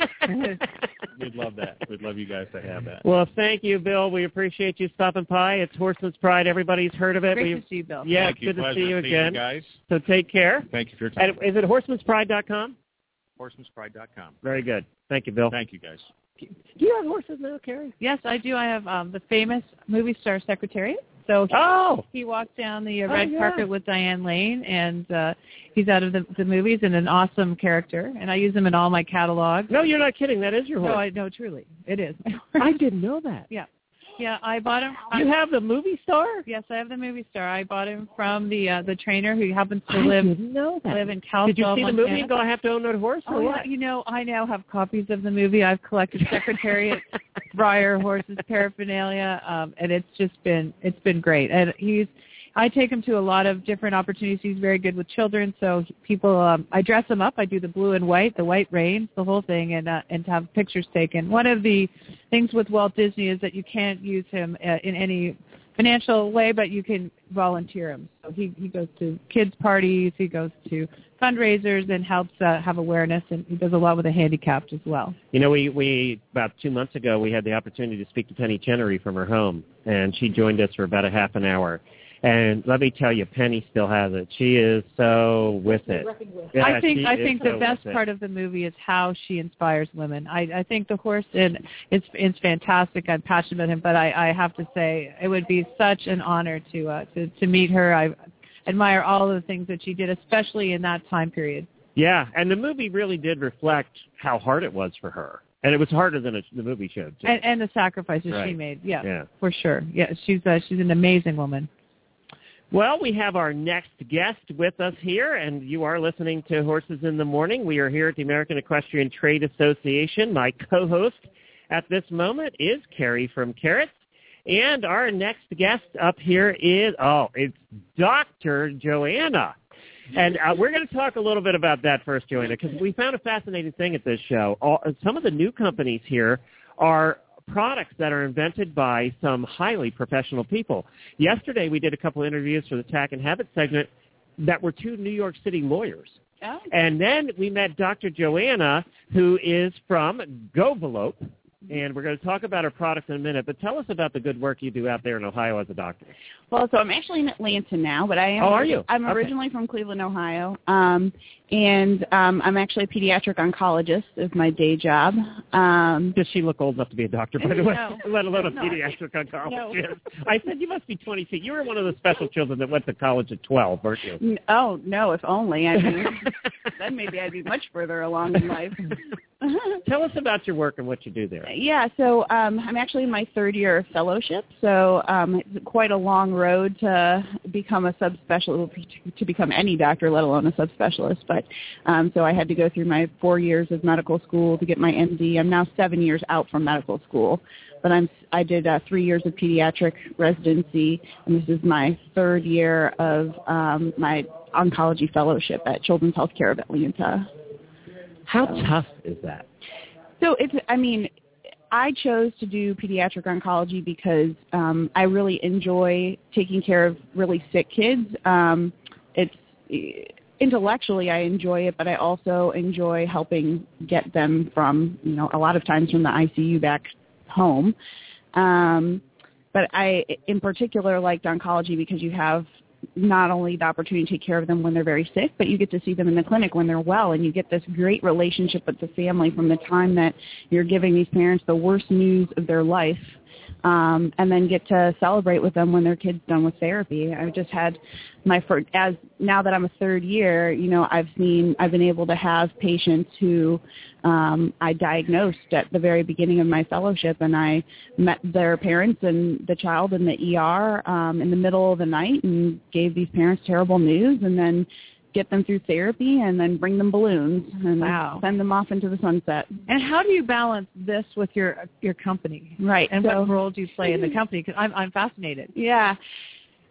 uh, we'd love that. We'd love you guys to have that. Well, thank you, Bill. We appreciate you stopping by. It's Horseman's Pride. Everybody's heard of it. Great we, to see you, Bill. Yeah, Thank it's you. good to Pleasure see you seeing again. you guys. So take care. Thank you for your time. And is it horseman's pride dot com? horseman's pride dot com. Very good. Thank you, Bill. Thank you, guys. Do you have horses now, Carrie? Yes, I do. I have um, the famous movie star Secretariat. So he, oh. he walked down the uh, Oh, red yeah. carpet with Diane Lane, and uh, he's out of the, the movies and an awesome character. And I use him in all my catalogs. No, you're not kidding. That is your horse. No, I no, truly, it is. I didn't know that. Yeah, yeah. I bought him. You I, have the movie star? Yes, I have the movie star. I bought him from the uh, the trainer who happens to I live didn't know that. live in Kalispell, Did you see the Montana. movie and go, I have to own that horse? Or Oh, what? yeah. You know, I now have copies of the movie. I've collected Secretariat, Briar, horses, paraphernalia, um, and it's just been it's been great. And he's I take him to a lot of different opportunities. He's very good with children, so people um, I dress him up. I do the blue and white, the white reins, the whole thing, and uh, and to have pictures taken. One of the things with Walt Disney is that you can't use him uh, in any financial way, but you can volunteer him. So he, he goes to kids' parties, he goes to fundraisers and helps uh, have awareness, and he does a lot with the handicapped as well. You know, we, we about two months ago, we had the opportunity to speak to Penny Chenery from her home, and she joined us for about a half an hour. And let me tell you, Penny still has it. She is so with it. Yeah, I think she I is think so the best with it. part of the movie is how she inspires women. I, I think the horse in is is fantastic. I'm passionate about him, but I, I have to say it would be such an honor to uh, to to meet her. I admire all of the things that she did, especially in that time period. Yeah, and the movie really did reflect how hard it was for her. And it was harder than it, the movie showed, too. And, and the sacrifices Right. she made. Yeah, Yeah. for sure. Yeah, she's uh, she's an amazing woman. Well, we have our next guest with us here, and you are listening to Horses in the Morning. We are here at the American Equestrian Trade Association. My co-host at this moment is Carrie from Carrots. And our next guest up here is, oh, it's Doctor Joanna. And uh, we're going to talk a little bit about that first, Joanna, because we found a fascinating thing at this show. All, some of the new companies here are products that are invented by some highly professional people. Yesterday, we did a couple interviews for the Tack and Habit segment that were two New York City lawyers. Oh. And then we met Doctor Joanna, who is from Govolope, and we're going to talk about her products in a minute. But tell us about the good work you do out there in Ohio as a doctor. Well, so I'm actually in Atlanta now, but I am. Oh, are you? I'm Okay. originally from Cleveland, Ohio, um, and um, I'm actually a pediatric oncologist. Is my day job. Um, Does she look old enough to be a doctor, by the way? No. Let alone a No. pediatric oncologist. No. I said you must be twenty-two. You were one of the special children that went to college at twelve, weren't you? n- oh no, if only. I mean, then maybe I'd be much further along in life. Tell us about your work and what you do there. Yeah, so um, I'm actually in my third year of fellowship, so um, it's quite a long road to become a subspecialist, to become any doctor, let alone a subspecialist. But um, so I had to go through my four years of medical school to get my M D. I'm now seven years out from medical school, but I'm I did uh, three years of pediatric residency, and this is my third year of um, my oncology fellowship at Children's Healthcare of Atlanta. How tough is that? So it's, I mean, I chose to do pediatric oncology because um, I really enjoy taking care of really sick kids. Um, it's intellectually I enjoy it, but I also enjoy helping get them from, you know, a lot of times from the I C U back home. Um, but I, in particular, liked oncology because you have not only the opportunity to take care of them when they're very sick, but you get to see them in the clinic when they're well, and you get this great relationship with the family from the time that you're giving these parents the worst news of their life, um, and then get to celebrate with them when their kid's done with therapy. I've just had my first, as now that I'm a third year, you know, I've seen, I've been able to have patients who um, I diagnosed at the very beginning of my fellowship, and I met their parents and the child in the E R um, in the middle of the night and gave these parents terrible news, and then get them through therapy and then bring them balloons and Wow. send them off into the sunset. And how do you balance this with your your company? Right. And so, what role do you play in the company? Because I'm I'm fascinated. Yeah.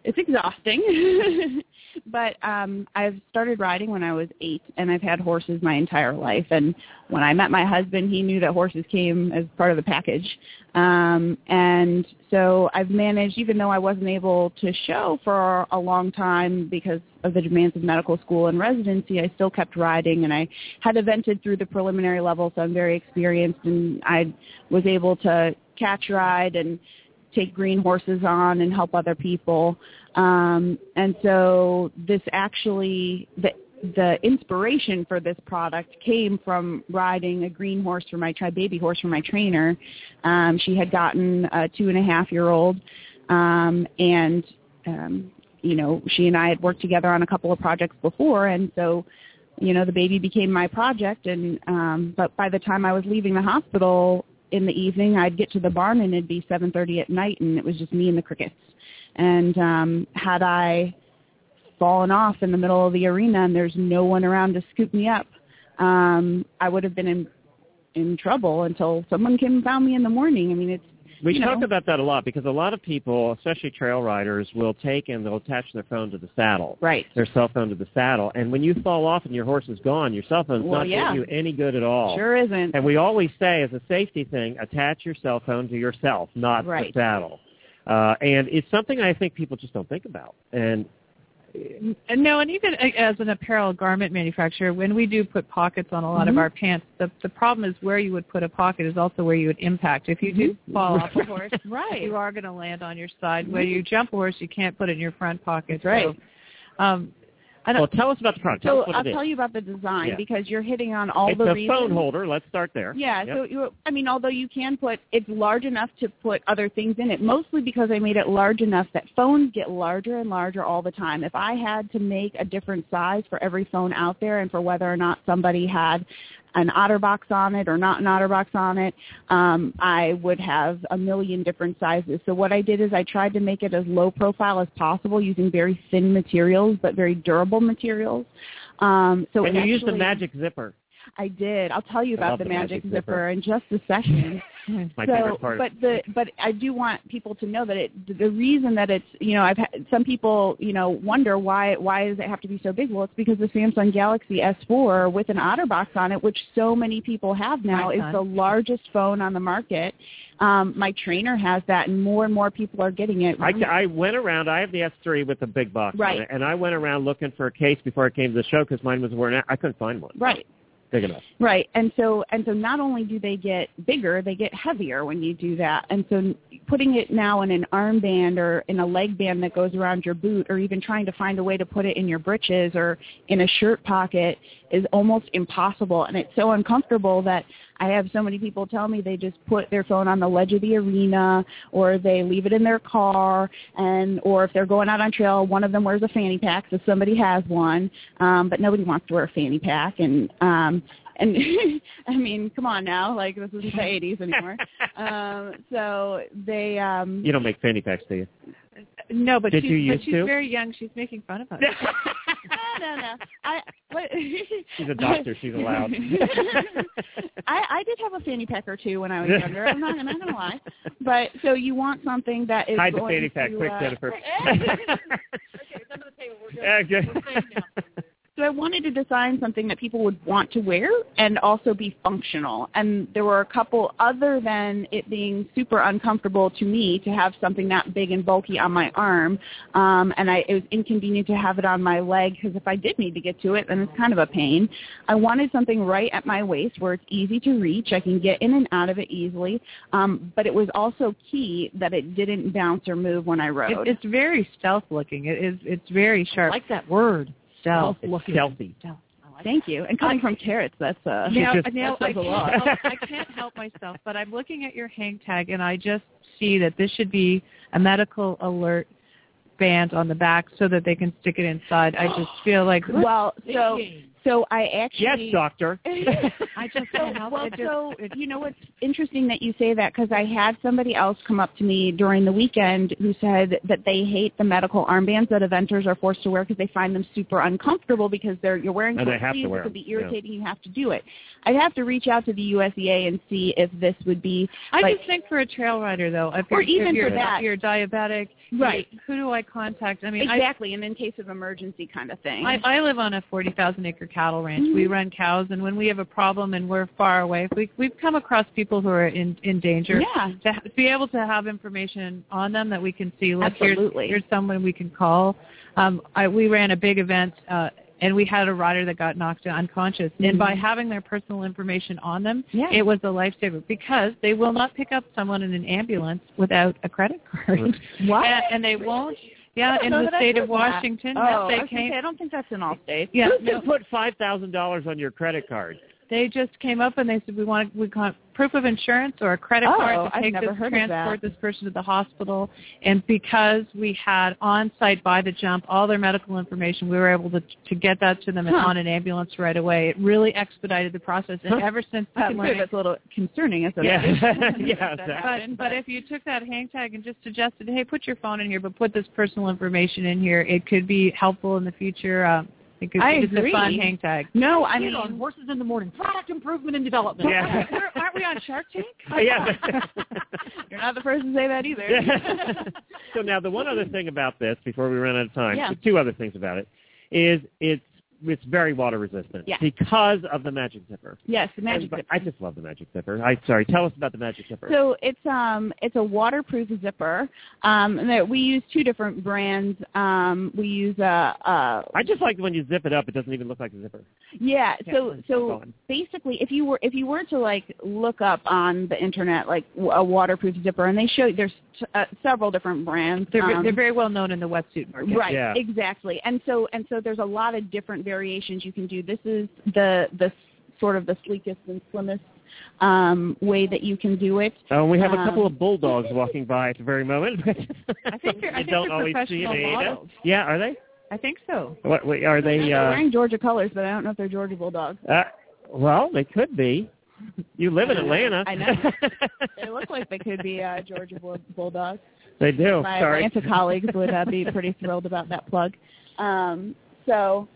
it's exhausting. But um, I've started riding when I was eight, and I've had horses my entire life. And when I met my husband, he knew that horses came as part of the package. Um, and so I've managed, even though I wasn't able to show for a long time because of the demands of medical school and residency, I still kept riding, and I had evented through the preliminary level, so I'm very experienced, and I was able to catch ride and take green horses on and help other people. Um, and so this actually, the, the inspiration for this product came from riding a green horse for my tri baby horse for my trainer. Um, she had gotten a two and a half year old, um, and um, you know, she and I had worked together on a couple of projects before, and so you know, the baby became my project. And um, but by the time I was leaving the hospital in the evening, I'd get to the barn and it'd be seven thirty at night, and it was just me and the crickets. And um, had I fallen off in the middle of the arena and there's no one around to scoop me up, um, I would have been in in trouble until someone came and found me in the morning. I mean, it's We you know, talk about that a lot because a lot of people, especially trail riders, will take and they'll attach their phone to the saddle. Right. Their cell phone to the saddle. And when you fall off and your horse is gone, your cell phone's well, not yeah. doing you any good at all. Sure isn't. And we always say, as a safety thing, attach your cell phone to yourself, not right. the saddle. Uh, and it's something I think people just don't think about. And No, and even as an apparel garment manufacturer, when we do put pockets on a lot mm-hmm. of our pants, the the problem is where you would put a pocket is also where you would impact. If you do Mm-hmm. fall off a horse, right. you are going to land on your side. Mm-hmm. When you jump a horse, you can't put it in your front pocket. That's right. So, um, I don't, well, tell us about the product. Tell so us what I'll it is. tell you about the design yeah. because you're hitting on all it's the a reasons. phone holder. Let's start there. Yeah, yep. so you, I mean, although you can put, it's large enough to put other things in it, mostly because I made it large enough that phones get larger and larger all the time. If I had to make a different size for every phone out there and for whether or not somebody had an OtterBox on it or not an OtterBox on it, um, I would have a million different sizes. So what I did is I tried to make it as low profile as possible using very thin materials but very durable materials. Um, so and you actually, used the magic zipper. I did. I'll tell you I about love the, the magic, magic zipper. zipper in just a second. My so, favorite part. But the but I do want people to know that it the reason that it's you know I've had some people you know wonder why why does it have to be so big? Well, it's because the Samsung Galaxy S four with an OtterBox on it, which so many people have now, is the largest phone on the market. Um, my trainer has that, and more and more people are getting it. I, I went around. I have the S three with the big box right. on it, and I went around looking for a case before I came to the show because mine was worn out. I couldn't find one. Right. Big enough. Right. And so and so not only do they get bigger, they get heavier when you do that. And so putting it now in an armband or in a leg band that goes around your boot, or even trying to find a way to put it in your britches or in a shirt pocket, is almost impossible. And it's so uncomfortable that I have so many people tell me they just put their phone on the ledge of the arena, or they leave it in their car, and or if they're going out on trail, one of them wears a fanny pack, so somebody has one, um, but nobody wants to wear a fanny pack. And um, and I mean, come on now, like this isn't the eighties anymore. um, so they. Um, you don't make fanny packs, do you? No, but Did she's, you but used she's to? very young. She's making fun of us. no, no, no. I, what, She's a doctor. She's allowed. I, I did have a fanny pack or two when I was younger. I'm not, I'm not going to lie. But so you want something that is Hide the going fanny pack, to, quick, uh, Jennifer. Okay, it's under the table. We're good. Yeah, good. We're safe now. So I wanted to design something that people would want to wear and also be functional. And there were a couple, other than it being super uncomfortable to me to have something that big and bulky on my arm, um, and I, it was inconvenient to have it on my leg because if I did need to get to it, then it's kind of a pain. I wanted something right at my waist where it's easy to reach. I can get in and out of it easily, um, but it was also key that it didn't bounce or move when I rode. It, it's very stealth looking. It is. It's very sharp. I like that word. Stealth. It's stealthy. Stealth. I like Thank you. And coming I, from carrots, that's uh, now, just, now that I, says a lot. can't, I can't help myself, but I'm looking at your hang tag, and I just see that this should be a medical alert band on the back so that they can stick it inside. I just feel like well, so So I actually yes, doctor. I just so, know. well, It just, so it, you know what's interesting that you say that because I had somebody else come up to me during the weekend who said that they hate the medical armbands that eventers are forced to wear because they find them super uncomfortable because they're you're wearing And they short have to sleeves, wear it could them, be irritating. You have to do it. I'd have to reach out to the U S E A and see if this would be. I like, just think for a trail rider though, if or you're, even if you're, for that, you're diabetic, right? Who do I contact? I mean, exactly, I, and in case of emergency kind of thing. I, I live on a forty thousand acre cattle ranch. Mm-hmm. We run cows, and when we have a problem and we're far away, we, we've come across people who are in, in danger. Yeah. To be able to have information on them that we can see, look, Absolutely. here's, here's someone we can call. Um, I, we ran a big event, uh, and we had a rider that got knocked unconscious. Mm-hmm. And by having their personal information on them, yeah. it was a lifesaver because they will not pick up someone in an ambulance without a credit card. What? And, and they won't. Yeah, in the state of Washington, oh, they I, came. say, I don't think that's in all states. Yeah, Who can put five thousand dollars on your credit card? They just came up and they said we want we want proof of insurance or a credit oh, card to I've take never this heard transport of that. this person to the hospital. And because we had on site by the jump all their medical information, we were able to to get that to them huh. on an ambulance right away. It really expedited the process. And ever since that learning, that's a little concerning, isn't yeah. it? yeah, but, exactly. but if you took that hang tag and just suggested, hey, put your phone in here, but put this personal information in here, it could be helpful in the future. Um, It could, I it's agree. a fun hang tag. No, I Get mean on Horses in the Morning, product improvement and development. Yeah. Aren't we on Shark Tank? yeah. you're not the first to say that either. So now the one other thing about this, before we run out of time, Yeah. two other things about it, is it's it's very water resistant Yeah. because of the Magic Zipper. Yes, the Magic And, Zipper. I just love the Magic Zipper. I sorry, tell us about the Magic Zipper. So it's um it's a waterproof zipper. Um, and that we use two different brands. Um, we use a. a I just like when you zip it up; it doesn't even look like a zipper. Yeah. So Yeah, so go on. basically, if you were if you were to like look up on the internet like a waterproof zipper, and they show there's t- uh, several different brands. They're, um, they're very well known in the wetsuit market. Right, Yeah. exactly. And so and so there's a lot of different variations you can do. This is the the sort of the sleekest and slimmest um, way that you can do it. Oh, and we have a Um, couple of bulldogs walking by at the very moment. I think they're, I you think don't they're always see professional it. models. Yeah, are they? I think so. What wait, are they? They're Uh, wearing Georgia colors, but I don't know if they're Georgia Bulldogs. uh, well, they could be. You live in Atlanta. I know. They look like they could be uh, Georgia Bull- Bulldogs. They do. My Sorry. Atlanta colleagues would uh, be pretty thrilled about that plug. Um, so,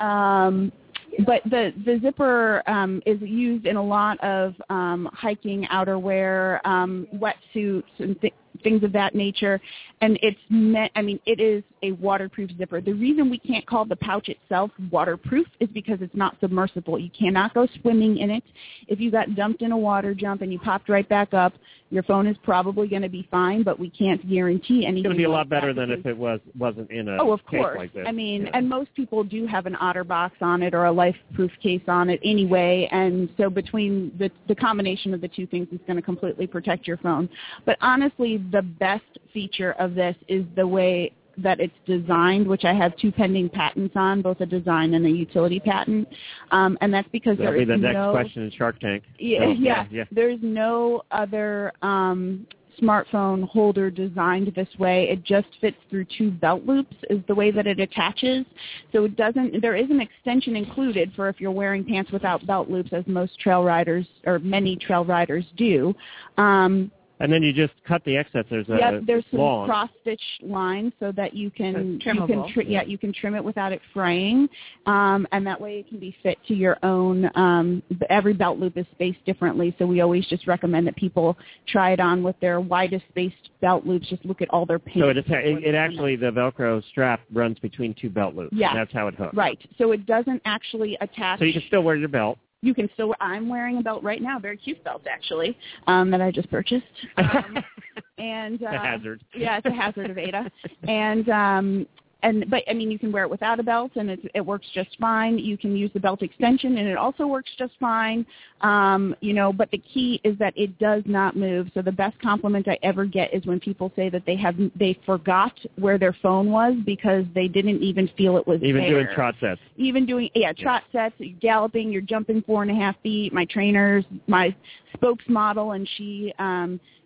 um, but the the zipper um, is used in a lot of um, hiking outerwear, um, wetsuits, and th- things of that nature. And it's meant, I mean, it is a waterproof zipper. The reason we can't call the pouch itself waterproof is because it's not submersible. You cannot go swimming in it. If you got dumped in a water jump and you popped right back up, your phone is probably going to be fine, but we can't guarantee anything. It's going to be a like lot better that than because- if it was wasn't in a Oh, of case course. like this. I mean, Yeah. and most people do have an OtterBox on it or a life-proof case on it anyway, and so between the the combination of the two things is going to completely protect your phone. But honestly, the best feature of this is the way that it's designed, which I have two pending patents on, both a design and a utility patent, um, and that's because That'll there be is the next no question in Shark Tank. yeah, So, yeah. yeah. There's no other um, smartphone holder designed this way. It just fits through two belt loops is the way that it attaches. So it doesn't, there is an extension included for if you're wearing pants without belt loops, as most trail riders or many trail riders do. Um, And then you just cut the excess. There's a yep, there's some long. cross stitch lines so that you can It's you can trimmable. tri- yeah you can trim it without it fraying, um, and that way it can be fit to your own. Um, every belt loop is spaced differently, so we always just recommend that people try it on with their widest spaced belt loops. Just look at all their paint. So it, atta- it, it actually, the Velcro strap runs between two belt loops. Yeah. That's how it hooks. Right, so it doesn't actually attach. So you can still wear your belt. You can still. I'm wearing a belt right now, very cute belt actually, um, that I just purchased. Um, and uh, a hazard. Yeah, it's a hazard of Ada. And um, and but I mean, you can wear it without a belt, and it it works just fine. You can use the belt extension, and it also works just fine. Um, you know, but the key is that it does not move. So the best compliment I ever get is when people say that they have they forgot where their phone was because they didn't even feel it was Even there. doing trot sets. Even doing, yeah, trot sets, you're galloping, you're jumping four and a half feet. My trainer's my spokes model, and she um,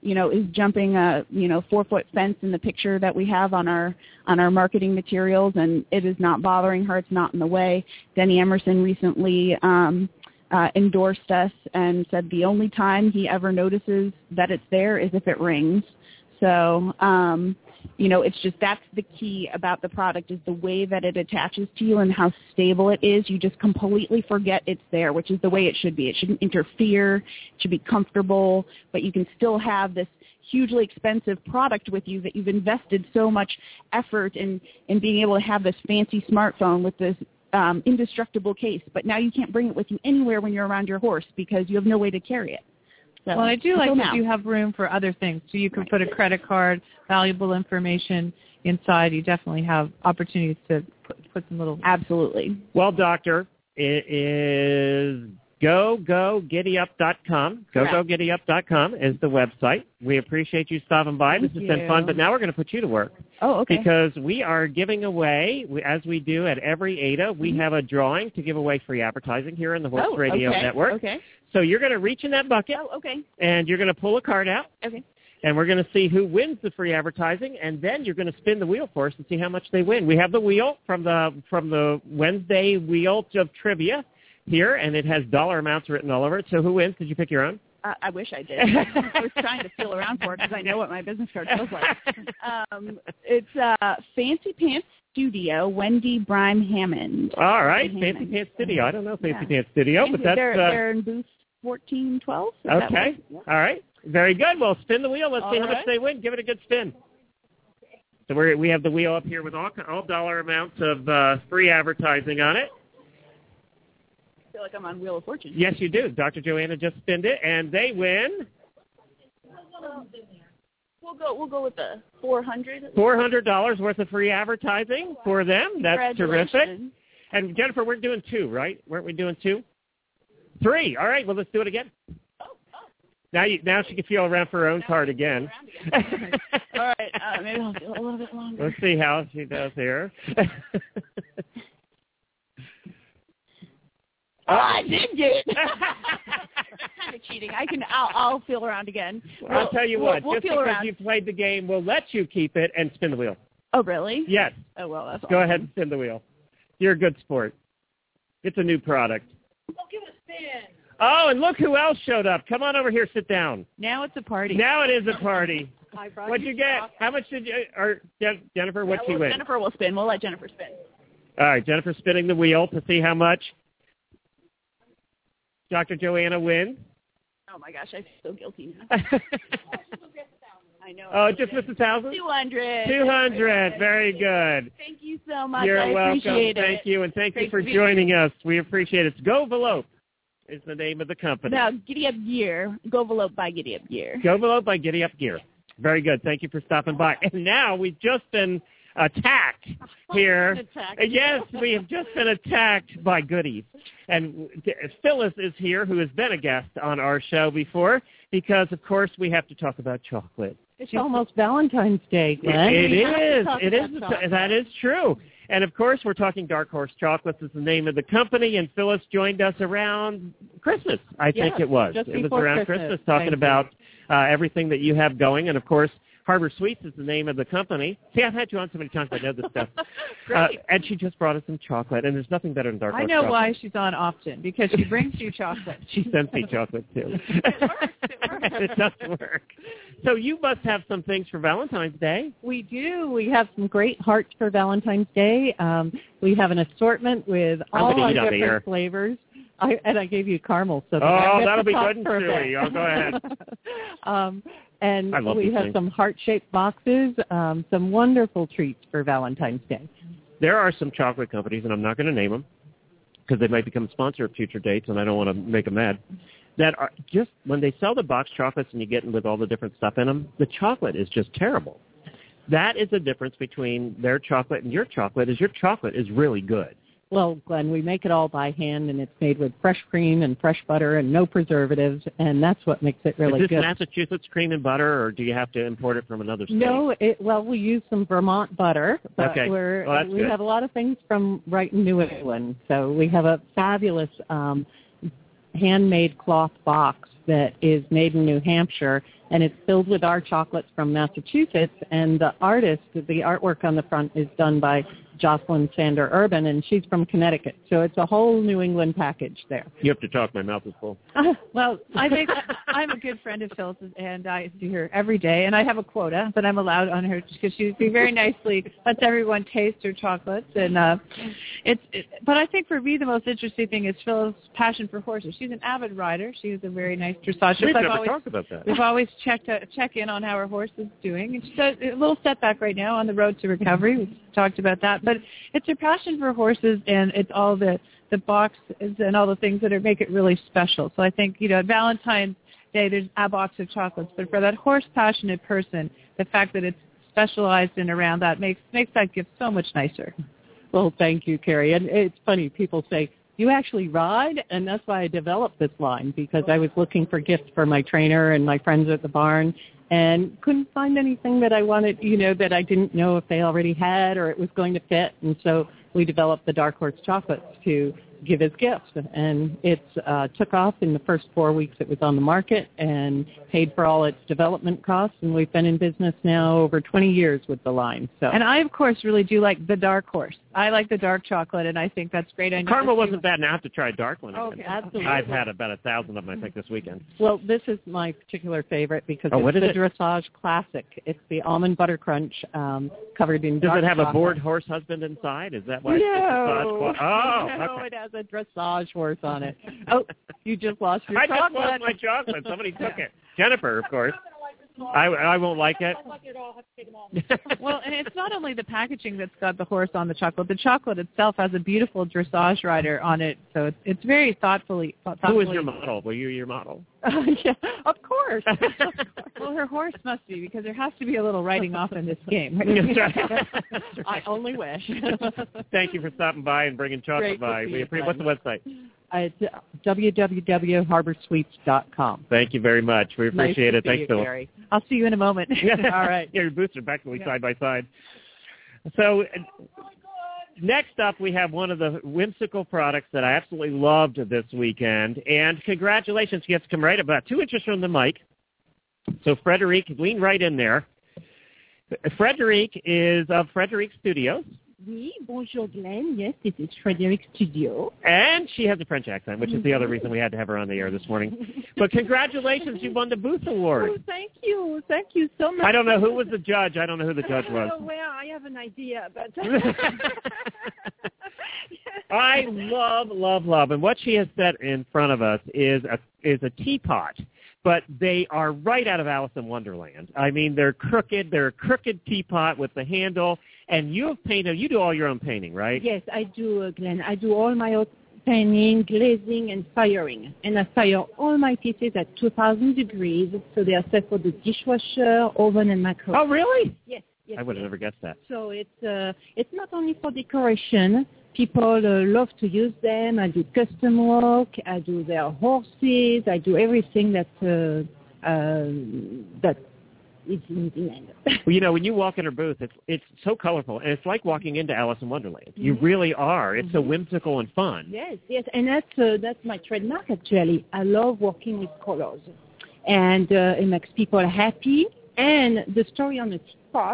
you know, is jumping a, you know, four-foot fence in the picture that we have on our on our marketing materials, and it is not bothering her. It's not in the way. Denny Emerson recently um, uh, endorsed us and said the only time he ever notices that it's there is if it rings. So, um, you know, it's just that's the key about the product is the way that it attaches to you and how stable it is. You just completely forget it's there, which is the way it should be. It shouldn't interfere. It should be comfortable, but you can still have this hugely expensive product with you that you've invested so much effort in, in being able to have this fancy smartphone with this um, indestructible case, but now you can't bring it with you anywhere when you're around your horse because you have no way to carry it. So, well, I do like that now. you have room for other things. So you can put a credit card, valuable information inside. You definitely have opportunities to put, put some little... Absolutely. Well, doctor, it is go go giddy up dot com. go go giddy up dot com is the website. We appreciate you stopping by. Thank this has been fun, but now we're going to put you to work. Oh, okay. Because we are giving away, as we do at every A D A, we mm-hmm. have a drawing to give away free advertising here on the Horse oh, Radio okay. Network. Okay. So you're going to reach in that bucket. Oh, okay. And you're going to pull a card out. Okay. And we're going to see who wins the free advertising, and then you're going to spin the wheel for us and see how much they win. We have the wheel from the from the Wednesday Wheel of Trivia here, and it has dollar amounts written all over it. So who wins? Did you pick your own? Uh, I wish I did. I was trying to feel around for it because I know what my business card feels like. Um, it's uh, Fancy Pants Studio, Wendy Brime Hammond. All right, Hammond. Fancy Pants Studio. I don't know Fancy yeah. Pants Studio, Fancy, but that's... They're, uh, they're in booth fourteen twelve. Okay, yeah. All right. Very good. Well, spin the wheel. Let's all see how right. much they win. Give it a good spin. So we're, we have the wheel up here with all, all dollar amounts of uh, free advertising on it. I feel like I'm on Wheel of Fortune. Yes, you do. Doctor Joanna just spinned it, and they win... We'll go. We'll go with the four hundred. Four hundred dollars worth of free advertising for them. That's terrific. And Jennifer, we're doing two, right? Weren't we doing two? Three. All right. Well, let's do it again. Oh, oh. Now, you, now she can feel around for her own card again. again. All right. Uh, maybe I'll do a little bit longer. Let's see how she does here. Oh, I did get it. Kind of cheating. I can. I'll, I'll feel around again. We'll, I'll tell you we'll, what. We'll just feel because around. you played the game, we'll let you keep it and spin the wheel. Oh, really? Yes. Oh, well, that's Go awesome. ahead and spin the wheel. You're a good sport. It's a new product. Oh, give it a spin. Oh, and look who else showed up. Come on over here. Sit down. Now it's a party. Now it is a party. What'd you you get? How much did you? Or Jennifer, what'd yeah, she well, win? Jennifer will spin. We'll let Jennifer spin. All right, Jennifer spinning the wheel to see how much Doctor Joanna wins. Oh my gosh, I feel so guilty now. I know. Oh, just missed a thousand? Two hundred. Two hundred. Very good. Thank you so much. You're I welcome. appreciate it. Thank you, and thank Great you for to be joining here. us. We appreciate it. Go Velope is the name of the company. Now, Giddy Up Gear. Go Velope by Giddy Up Gear. Go Velope by Giddy Up Gear. Very good. Thank you for stopping by. And now we've just been attacked here. Attacked. Yes, we have just been attacked by goodies. And Phyllis is here, who has been a guest on our show before, because, of course, we have to talk about chocolate. It's almost Valentine's Day, Glenn. It, it is. talk It about is. chocolate. That is true. And, of course, we're talking Dark Horse Chocolates is the name of the company, and Phyllis joined us around Christmas, I Yes, think it was. just It was before around Christmas. Christmas, talking Thank about uh, everything that you have going. And, of course, Harbor Sweets is the name of the company. See, I've had you on so many times, I know this stuff. Great. Uh, and she just brought us some chocolate, and there's nothing better than Dark Horse I know chocolate. why she's on often, because she brings you chocolate. She sends me chocolate, too. It works. It works. It does work. So you must have some things for Valentine's Day. We do. We have some great hearts for Valentine's Day. Um, we have an assortment with I'm all gonna our eat on the air. different flavors. I, and I gave you caramel, so that I Oh, get that'll to be talk good and for a bit. chewy. Oh, go ahead. um, and I love we these have things. some heart-shaped boxes, um, some wonderful treats for Valentine's Day. There are some chocolate companies, and I'm not going to name them because they might become a sponsor of future dates, and I don't want to make them mad, that are just, when they sell the box chocolates and you get them with all the different stuff in them, the chocolate is just terrible. That is the difference between their chocolate and your chocolate, is your chocolate is really good. Well, Glenn, we make it all by hand, and it's made with fresh cream and fresh butter and no preservatives, and that's what makes it really is this good. Massachusetts cream and butter, or do you have to import it from another state? No, it, well, we use some Vermont butter, but Okay. we're, Well, that's we good. have a lot of things from right in New England. So we have a fabulous um, handmade cloth box that is made in New Hampshire, and it's filled with our chocolates from Massachusetts, and the artist, the artwork on the front is done by Jocelyn Sander Urban, and she's from Connecticut. So it's a whole New England package there. You have to talk. My mouth is full. Uh, well, I think I'm a good friend of Phyllis's, and I see her every day, and I have a quota that I'm allowed on her because she very nicely lets everyone taste her chocolates. And uh, it's, it, but I think for me the most interesting thing is Phyllis' passion for horses. She's an avid rider. She's a very nice dressage. We've I've never always, talked about that. We've always checked uh, check in on how her horse is doing. And she's a, a little setback right now on the road to recovery. We've talked about that, but it's her passion for horses, and it's all the the boxes and all the things that are, make it really special. So I think, you know, at Valentine's Day, there's a box of chocolates, but for that horse-passionate person, the fact that it's specialized in around that makes makes that gift so much nicer. Well, thank you, Carrie. And it's funny, people say, you actually ride? And that's why I developed this line, because I was looking for gifts for my trainer and my friends at the barn, and couldn't find anything that I wanted, you know, that I didn't know if they already had or it was going to fit. And so we developed the Dark Horse chocolates to give as gifts. And it uh, took off in the first four weeks it was on the market and paid for all its development costs. And we've been in business now over twenty years with the line. So, And I, of course, really do like the Dark Horse. I like the dark chocolate, and I think that's great. I know Caramel wasn't bad. Now I have to try a dark one. Okay, absolutely. I've had about a thousand of them, I think, this weekend. Well, this is my particular favorite because Oh, it's what is the it? Dressage Classic. It's the almond butter crunch um, covered in Does dark it have chocolate. a bored horse husband inside? Is that why it's No. dressage? Oh, no, okay. it has a dressage horse on it. Oh, you just lost your I just chocolate. lost my chocolate. Somebody took it. Jennifer, of course. I, I won't like it. Well, and it's not only the packaging that's got the horse on the chocolate. The chocolate itself has a beautiful dressage rider on it, so it's, it's very thoughtfully, thoughtfully. Who is your model? Were you your model? Yeah, of course. Well, her horse must be, because there has to be a little riding off in this game. I only wish. Thank you for stopping by and bringing chocolate Great to by. see We you, appreciate. What's the website? It's w w w dot harbor sweets dot com. Thank you very much. We appreciate nice it. to see Thanks, you, Phyllis. Carrie. I'll see you in a moment. All right. Yeah, your boots are practically Yeah. side by side. So next up, we have one of the whimsical products that I absolutely loved this weekend. And congratulations. You have to come right about two inches from the mic. So Frederique, lean right in there. Frederique is of Frederique Studios. Oui, bonjour Glenn. Yes, this is Frederique Studio. And she has a French accent, which is the other reason we had to have her on the air this morning. But congratulations, you won the Booth Award. Oh, thank you. Thank you so much. I don't know who was the judge. I don't know who the judge was. Oh, well, I have an idea, but... I love, love, love. And what she has set in front of us is a is a teapot. But they are right out of Alice in Wonderland. I mean, they're crooked. They're a crooked teapot with the handle. And you have painted, you do all your own painting, right? Yes, I do, uh, Glenn. I do all my own painting, glazing, and firing. And I fire all my pieces at two thousand degrees, so they are set for the dishwasher, oven, and microwave. Oh, really? Yes. yes I would have yes. never guessed that. So it's uh, it's not only for decoration. People uh, love to use them. I do custom work. I do their horses. I do everything that uh, uh, that is in the end. Well, you know, when you walk in her booth, it's it's so colorful, and it's like walking into Alice in Wonderland. Mm-hmm. You really are. It's mm-hmm. so whimsical and fun. Yes, yes, and that's uh, that's my trademark actually. I love working with colors, and uh, it makes people happy. And the story on the teapot,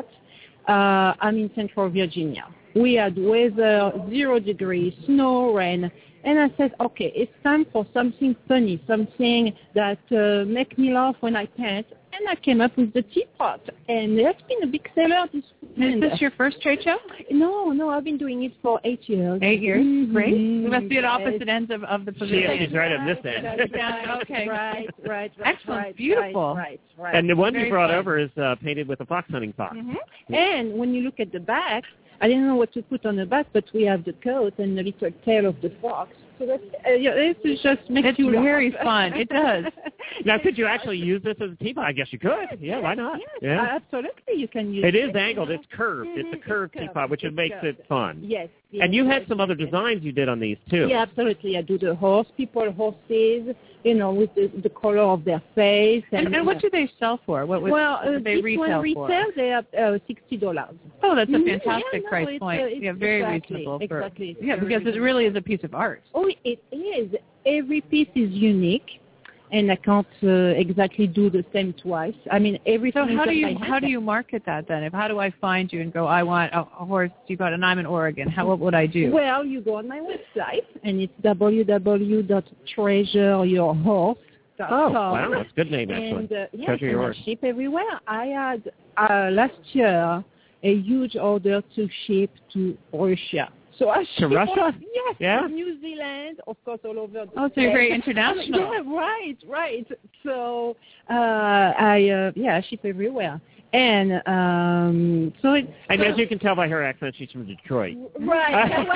uh, I'm in Central Virginia. We had weather, zero degrees, snow, rain. And I said, okay, it's time for something funny, something that uh, make me laugh when I paint. And I came up with the teapot. And that's been a big seller this weekend. Is this your first trade show? No, no, I've been doing it for eight years. Eight years? Mm-hmm. Great. We must be at Yes. opposite ends of, of the She, pavilion. she's right on this end. Okay. Right, right, right. Excellent. Right, Beautiful. Right, right, right. And the one Very you brought fun. over is uh, painted with a fox hunting fox. Mm-hmm. And when you look at the back, I didn't know what to put on the back, but we have the coat and the little tail of the fox. So that's, uh, yeah, this is just makes It's you laugh. very fun. It does. Now, could you actually use this as a teapot? I guess you could. Yeah, why not? Yes, Yeah. absolutely. You can use It it. is angled. It's curved. It's a curved It's teapot, which curved. makes It's it fun. Yes. yes And you had yes, some other yes. designs you did on these, too. Yeah, absolutely. I do the horse, people, horses, you know, with the, the color of their face. And, And, and what do they sell for? What, what, well, what uh, do they this retail one for? retail, they are uh, sixty dollars. Oh, that's a Mhm. fantastic Yeah, no, price it's, point. uh, it's yeah, very exactly, reasonable. For, exactly. Yeah, Very because it reasonable. really is a piece of art. Oh, it is. Every piece is unique. and I can't uh, exactly do the same twice. I mean, everything. So how do you I how do you market that then? If how do I find you and go, I want a, a horse you got, and I'm in Oregon. How what would I do? Well, you go on my website, and it's w w w dot treasure your horse dot com. Oh, wow, that's a good name actually. And uh, yes, Treasure Your and Horse. I ship everywhere. I had uh, last year a huge order to ship to Russia. So I To ship Russia? Yes, Yeah. to New Zealand, of course, all over the Oh, so you're very place. international. Yeah, right, right. So uh, I uh, yeah, I ship everywhere, and um, so it. And as you can tell by her accent, she's from Detroit. Right.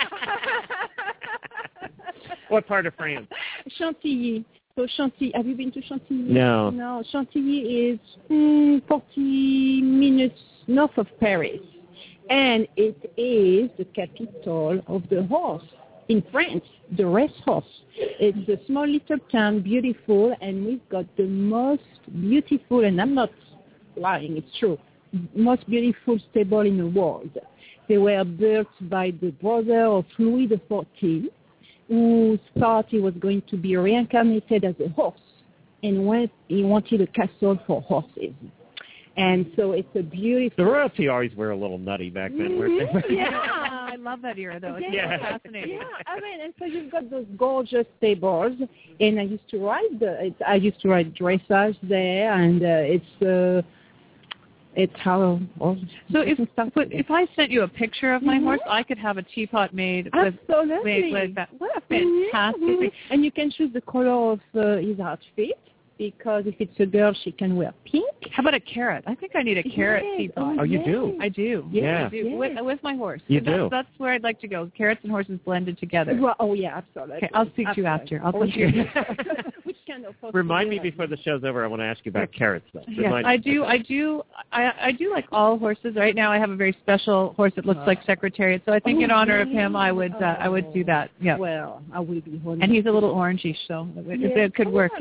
What part of France? Chantilly. So Chantilly, have you been to Chantilly? No. No, Chantilly is mm, forty minutes north of Paris. And it is the capital of the horse in France, the racehorse. It's a small little town, beautiful, and we've got the most beautiful, and I'm not lying, it's true, most beautiful stable in the world. They were built by the brother of Louis the fourteenth, who thought he was going to be reincarnated as a horse, and went, he wanted a castle for horses. And so it's a beautiful... The royalty always were a little nutty back then, weren't they? Yeah. I love that era though. It's Yeah. so fascinating. Yeah, I mean, and so you've got those gorgeous stables, and I used to ride the, it's, I used to ride dressage there, and uh, it's uh, it's how. Well, So if but if I sent you a picture of my mm-hmm. horse, I could have a teapot made with Absolutely. made with that. What a fantastic! Mm-hmm. And you can choose the color of uh, his outfit. Because if it's a girl, she can wear pink. How about a carrot? I think I need a carrot Yes. teapot. Oh, you do? I do. Yeah. I do. Yes. With, with my horse. You that's, do? That's where I'd like to go. Carrots and horses blended together. Well, oh, yeah, absolutely. Okay, I'll speak to you after. I'll Oh, speak to you. Which kind of horse Remind do me you before the show's over. I want to ask you about carrots, though. Yes, Remind I me. do. I do. I, I do like all horses. Right now, I have a very special horse that looks like Secretariat. So I think in honor of him, I would. Uh, I wowould do that. Yeah. Well, I will be honored. And he's a little orangish, so it, Yes. it could work.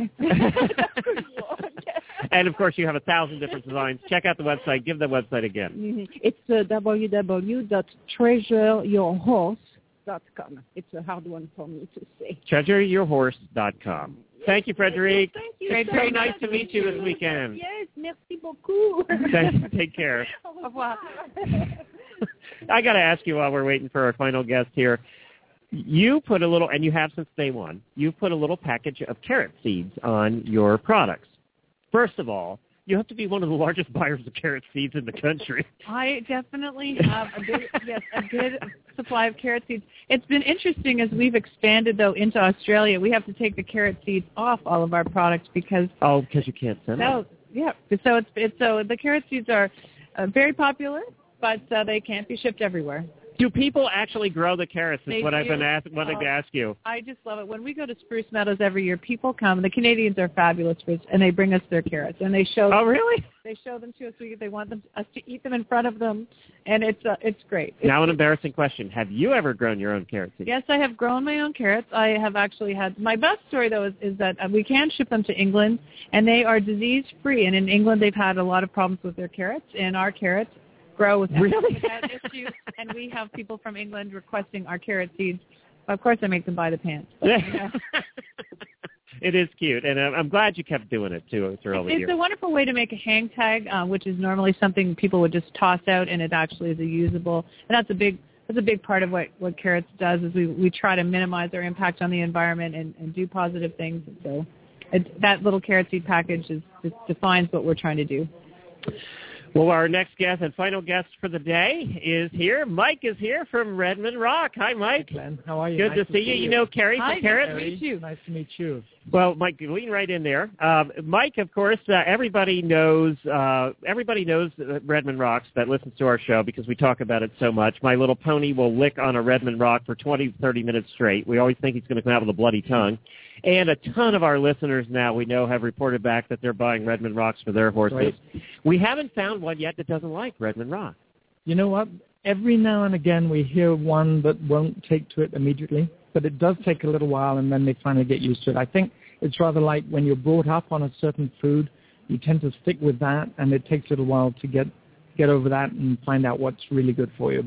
And, of course, you have a thousand different designs. Check out the website. Give the website again. Mm-hmm. It's uh, w w w dot treasure your horse dot com. It's a hard one for me to say. treasure your horse dot com. Thank you, Frederique. Thank you. It's so very much. nice to meet you this weekend. Yes, merci beaucoup. Thank- Take care. Au revoir. I got to ask you while we're waiting for our final guest here. You put a little, and you have since day one, you put a little package of carrot seeds on your products. First of all, you have to be one of the largest buyers of carrot seeds in the country. I definitely have a good, yes, a good supply of carrot seeds. It's been interesting as we've expanded, though, into Australia. We have to take the carrot seeds off all of our products because... Oh, because you can't send them. So, yeah. So, it's, it's, so the carrot seeds are uh, very popular, but uh, they can't be shipped everywhere. Do people actually grow the carrots? Is They what I've do. been ask, wanting Oh. to ask you. I just love it. When we go to Spruce Meadows every year, people come. The Canadians are fabulous, Spruce, and they bring us their carrots, and they show. Oh, really? They show them to us. We, they want them us to eat them in front of them, and it's uh, it's great. It's, Now an embarrassing question. Have you ever grown your own carrot seeds? Yes, I have grown my own carrots. I have actually had my best story though is, is that uh, we can ship them to England, and they are disease free. And in England, they've had a lot of problems with their carrots, and our carrots grow with Really? without issue. And we have people from England requesting our carrot seeds. Of course, I make them buy the pants. But, you know. It is cute, and I'm I'm glad you kept doing it too through all the It's years. a wonderful way to make a hang tag, uh, which is normally something people would just toss out, and it actually is a usable. And that's a big that's a big part of what, what Carrots does is we we try to minimize our impact on the environment and, and do positive things. And so it, that little carrot seed package is just defines what we're trying to do. Well, our next guest and final guest for the day is here. Mike is here from Redmond Rock. Hi, Mike. Hi, Glenn. How are you? Good nice to see you. You know Carrie Hi, from Carrots? nice to meet you. Nice to meet you. Well, Mike, lean right in there. Um, Mike, of course, uh, everybody knows uh, everybody knows uh, Redmond Rocks that listens to our show because we talk about it so much. My little pony will lick on a Redmond Rock for twenty, thirty minutes straight. We always think he's going to come out with a bloody tongue. And a ton of our listeners now, we know, have reported back that they're buying Redmond Rocks for their horses. Right. We haven't found one yet that doesn't like Redmond Rock. You know what? Every now and again we hear one that won't take to it immediately, but it does take a little while and then they finally get used to it. I think it's rather like when you're brought up on a certain food, you tend to stick with that and it takes a little while to get get over that and find out what's really good for you. But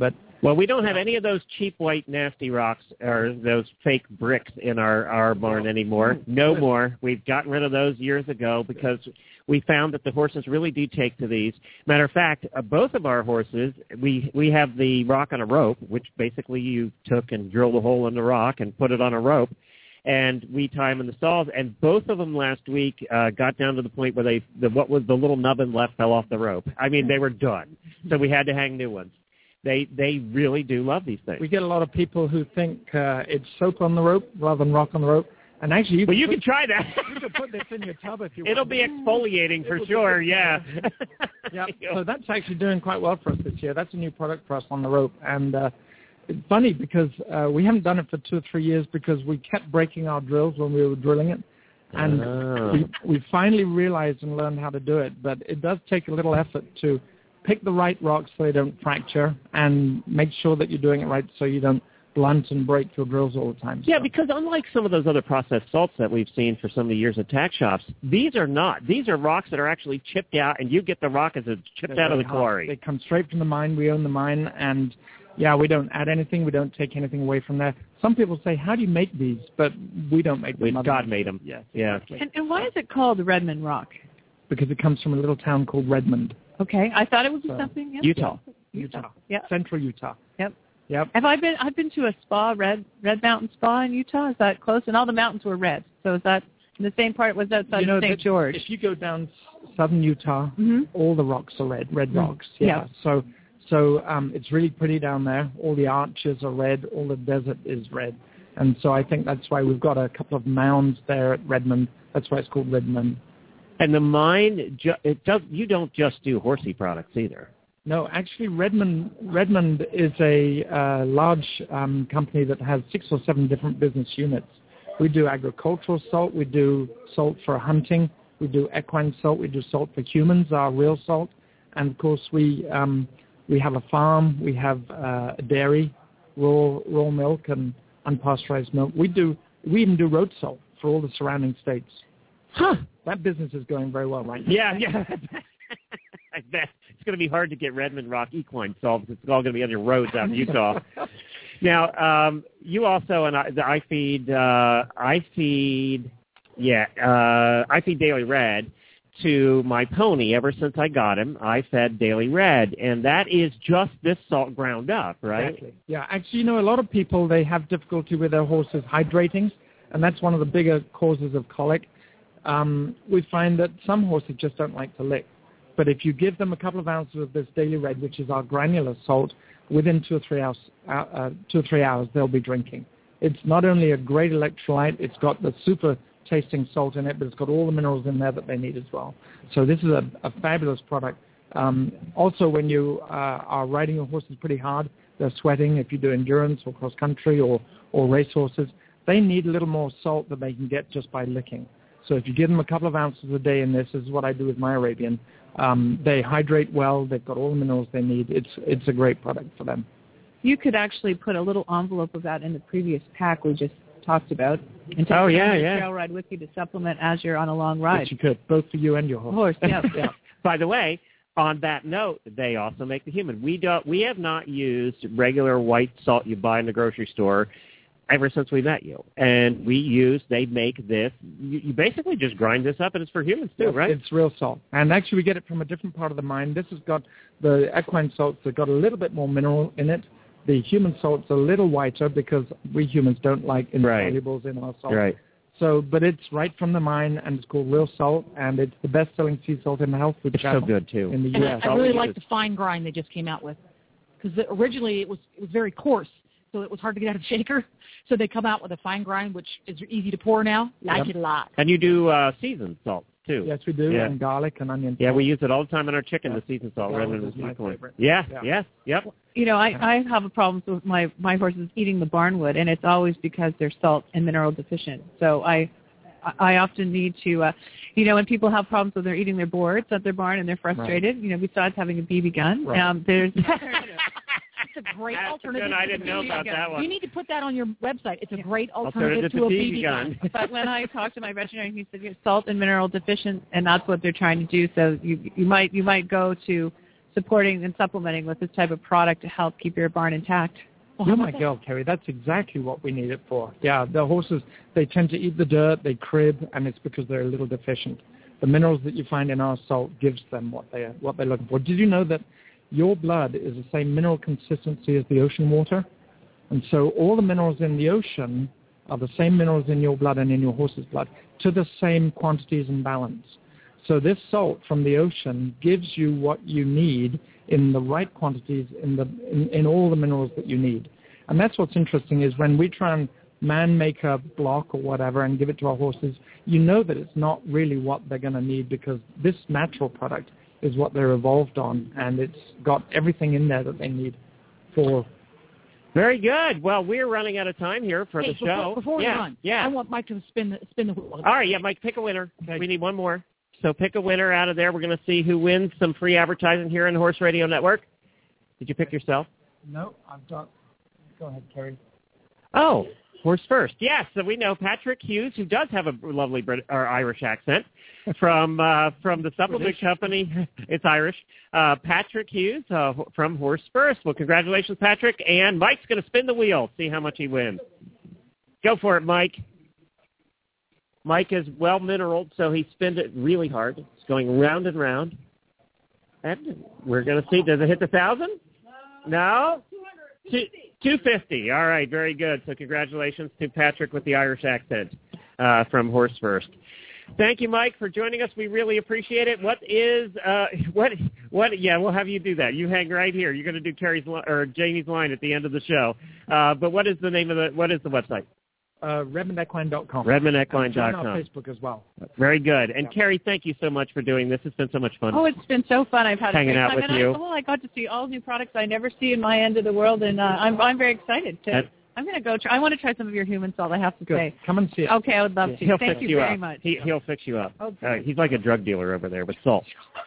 Well, we don't have any of those cheap white nasty rocks or those fake bricks in our, our barn anymore. No more. We've gotten rid of those years ago because we found that the horses really do take to these. Matter of fact, uh, both of our horses, we, we have the rock on a rope, which basically you took and drilled a hole in the rock and put it on a rope, and we tie them in the stalls. And both of them last week uh, got down to the point where they the, what was the little nubbin left fell off the rope. I mean, they were done. So we had to hang new ones. They they really do love these things. We get a lot of people who think uh, it's soap on the rope rather than rock on the rope. And actually, you well, can you put, can try that. You can put this in your tub if you It'll want. be exfoliating for sure, yeah. Yeah, so that's actually doing quite well for us this year. That's a new product for us on the rope. And uh, it's funny because uh, we haven't done it for two or three years because we kept breaking our drills when we were drilling it. And oh. we, we finally realized and learned how to do it. But it does take a little effort to pick the right rocks so they don't fracture and make sure that you're doing it right so you don't blunt and break your drills all the time. Yeah, so. because unlike some of those other processed salts that we've seen for some of the years at tack shops, these are not. These are rocks that are actually chipped out, and you get the rock as it's chipped They're out of the hard. quarry. They come straight from the mine. We own the mine, and, yeah, we don't add anything. We don't take anything away from there. Some people say, how do you make these? But we don't make them. We, God made them. Yes, yeah. exactly. And, and why is it called Redmond Rock? Because it comes from a little town called Redmond. Okay, I thought it would be So, something. Yeah. Utah. Utah. Utah. Yep. Central Utah. Yep. Yep. Have I been? I've been to a spa, Red Red Mountain Spa in Utah. Is that close? And all the mountains were red. So is that in the same part? Was that outside You know, of Saint that George? If you go down southern Utah, Mm-hmm. all the rocks are red, red Mm. rocks. Yeah. Yeah. So, so um, it's really pretty down there. All the arches are red. All the desert is red. And so I think that's why we've got a couple of mounds there at Redmond. That's why it's called Redmond. And the mine, ju- it does. You don't just do horsey products either. No, actually, Redmond Redmond is a uh, large um, company that has six or seven different business units. We do agricultural salt. We do salt for hunting. We do equine salt. We do salt for humans, our real salt. And, of course, we um, we have a farm. We have uh, a dairy, raw raw milk and unpasteurized milk. We do. We even do road salt for all the surrounding states. Huh. That business is going very well right now. Yeah, yeah. I bet. It's going to be hard to get Redmond Rock equine salt because it's all going to be on your roads out in Utah. Now, um, you also, and I, I feed, uh, I feed, yeah, uh, I feed Daily Red to my pony. Ever since I got him, I fed Daily Red, and that is just this salt ground up, right? Exactly. Yeah, actually, you know, a lot of people, they have difficulty with their horses hydrating, and that's one of the bigger causes of colic. Um, we find that some horses just don't like to lick. But if you give them a couple of ounces of this Daily Red, which is our granular salt, within two or three hours, uh, two or three hours, they'll be drinking. It's not only a great electrolyte, it's got the super tasting salt in it, but it's got all the minerals in there that they need as well. So this is a, a fabulous product. Um, also, when you uh, are riding your horses pretty hard, they're sweating. If you do endurance or cross country or, or race horses, they need a little more salt than they can get just by licking. So if you give them a couple of ounces a day in this, this is what I do with my Arabian. Um, they hydrate well. They've got all the minerals they need. It's it's a great product for them. You could actually put a little envelope of that in the previous pack we just talked about, and take Oh, it yeah, on your yeah. trail ride with you to supplement as you're on a long ride. Which you could, both for you and your horse. Horse, yeah. yeah. By the way, on that note, they also make the human. We don't. We have not used regular white salt you buy in the grocery store ever since we met you. And we use, they make this, you, you basically just grind this up and it's for humans too, Yes, right? It's real salt. And actually we get it from a different part of the mine. This has got the equine salts that got a little bit more mineral in it. The human salt's a little whiter because we humans don't like insolubles in our salt. Right. So, but it's right from the mine, and it's called real salt, and it's the best-selling sea salt in the health food It's so channel good too. in the And U S. I, I really like the fine grind they just came out with, because originally it was it was very coarse, so it was hard to get out of the shaker. So they come out with a fine grind, which is easy to pour now. Like Yep. it a lot. And you do uh, seasoned salt too. Yes, we do, Yeah. and garlic and onion. Yeah, salt. we use it all the time in our chicken, Yeah. the seasoned salt, Garlic rather than is the my sweet corn. favorite. Yeah, Yeah. yeah, yep. You know, I, I have a problem with my, my horses eating the barnwood, and it's always because they're salt and mineral deficient. So I I often need to, uh, you know, when people have problems with they're eating their boards at their barn and they're frustrated, you know, besides having a B B gun, Right. um, there's It's a great That's alternative. good. I to didn't a know B B about gun. that one. You need to put that on your website. It's a great Alternative alternative to to a B B B B gun. gun. But when I talked to my veterinarian, he said you're salt and mineral deficient, and that's what they're trying to do. So you you might you might go to supporting and supplementing with this type of product to help keep your barn intact. Well, You're my girl, Kerry. That's exactly what we need it for. Yeah, the horses, they tend to eat the dirt, they crib, and it's because they're a little deficient. The minerals that you find in our salt gives them what, they, what they're looking for. Did you know that your blood is the same mineral consistency as the ocean water? And so all the minerals in the ocean are the same minerals in your blood and in your horse's blood to the same quantities and balance. So this salt from the ocean gives you what you need in the right quantities in, the, in, in all the minerals that you need. And that's what's interesting is when we try and man-make a block or whatever and give it to our horses, you know that it's not really what they're going to need because this natural product is what they're evolved on, and it's got everything in there that they need for... Very good. Well, we're running out of time here for hey, the before, show. Before we yeah, run, yeah. I want Mike to spin the, spin the wheel. All right, yeah, Mike, pick a winner. Okay. We need one more. So pick a winner out of there. We're going to see who wins some free advertising here on the Horse Radio Network. Did you pick yourself? No, I've got... Go ahead, Kerry. Oh, Horse First. Yes, so we know Patrick Hughes, who does have a lovely Brit- or Irish accent, from uh, from the supplement company. It's Irish. Uh, Patrick Hughes uh, from Horse First. Well, congratulations, Patrick. And Mike's going to spin the wheel, see how much he wins. Go for it, Mike. Mike is well mineraled, so he spins it really hard. It's going round and round. And we're going to see, does it hit the thousand? No? Two, two fifty. All right, very good. So congratulations to Patrick with the Irish accent uh, from Horse First. Thank you, Mike, for joining us. We really appreciate it. What is uh, what what? Yeah, we'll have you do that. You hang right here. You're going to do Terry's li- or Jamie's line at the end of the show. Uh, but what is the name of the? What is the website? Uh, Redmond Equine dot com. Redmond Equine dot com. On Facebook as well. Very good. And yeah. Carrie, thank you so much for doing this. It's been so much fun. Oh, it's been so fun. I've had hanging a great out time. with and you. I, well, I got to see all new products I never see in my end of the world, and uh, I'm I'm very excited to. That's, I'm going to go try. I want to try some of your human salt. I have to good. say. Come and see it. Okay, I would love to. He'll Thank fix you, you very up. much. He, he'll fix you up. Okay. Uh, he's like a drug dealer over there with salt.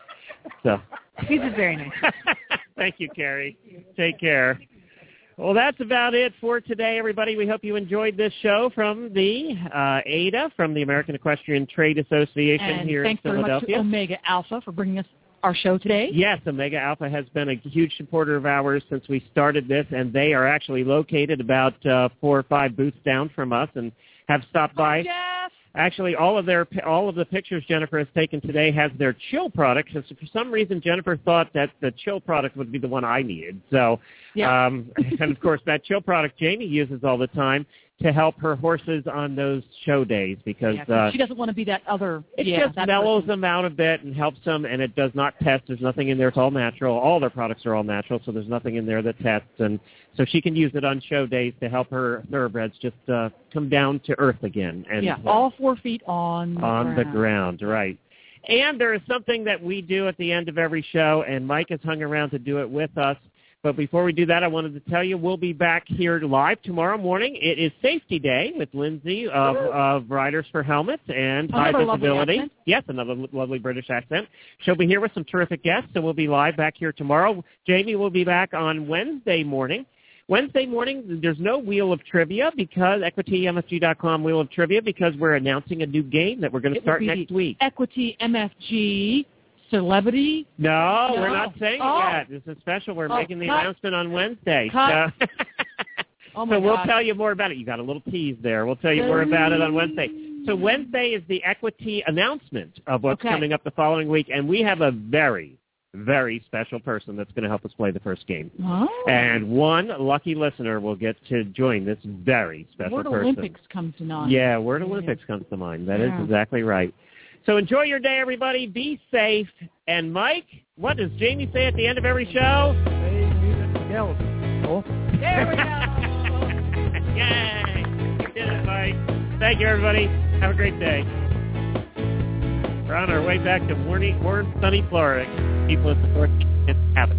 So. He's just very nice. Thank you, Carrie. Take care. Well, that's about it for today, everybody. We hope you enjoyed this show from the uh, A D A, from the American Equestrian Trade Association and here in Philadelphia. Thanks very much to Omega Alpha for bringing us our show today. Yes, Omega Alpha has been a huge supporter of ours since we started this, and they are actually located about uh, four or five booths down from us and have stopped by. Hi, Jeff. Actually, all of their all of the pictures Jennifer has taken today has their chill product. So for some reason, Jennifer thought that the chill product would be the one I needed. So, yeah. um, and of course, that chill product Jamie uses all the time to help her horses on those show days because yeah, uh, she doesn't want to be that other. It yeah, just mellows person. them out a bit and helps them, and it does not test. There's nothing in there. It's all natural. All their products are all natural, so there's nothing in there that tests. And so she can use it on show days to help her thoroughbreds just uh, come down to earth again. And yeah, uh, all four feet on the on ground. the ground, right. And there is something that we do at the end of every show, and Mike has hung around to do it with us. But before we do that, I wanted to tell you we'll be back here live tomorrow morning. It is Safety Day with Lindsay of, of Riders for Helmets and Another High Visibility. Lovely yes, another lovely British accent. She'll be here with some terrific guests, so we'll be live back here tomorrow. Jamie will be back on Wednesday morning. Wednesday morning, there's no Wheel of Trivia because Equity M F G dot com Wheel of Trivia because we're announcing a new game that we're going to start next week. Equity M F G Celebrity? No, no. we're not saying oh. it yet. This is special. We're oh, making the cut. announcement on Wednesday. Cut. So, oh my so we'll God. tell you more about it. You got a little tease there. We'll tell you more about it on Wednesday. So Wednesday is the Equity announcement of what's okay. coming up the following week, and we have a very, very special person that's going to help us play the first game. Oh. And one lucky listener will get to join this very special Word person. Olympics comes to mind. Yeah, Word Olympics comes to mind. That yeah. is exactly right. So enjoy your day, everybody. Be safe. And, Mike, what does Jamie say at the end of every show? Hey, music skills. Oh. There we go. Yay. You did it, Mike. Thank you, everybody. Have a great day. We're on our way back to warm, warm sunny Florida. People in the north have it.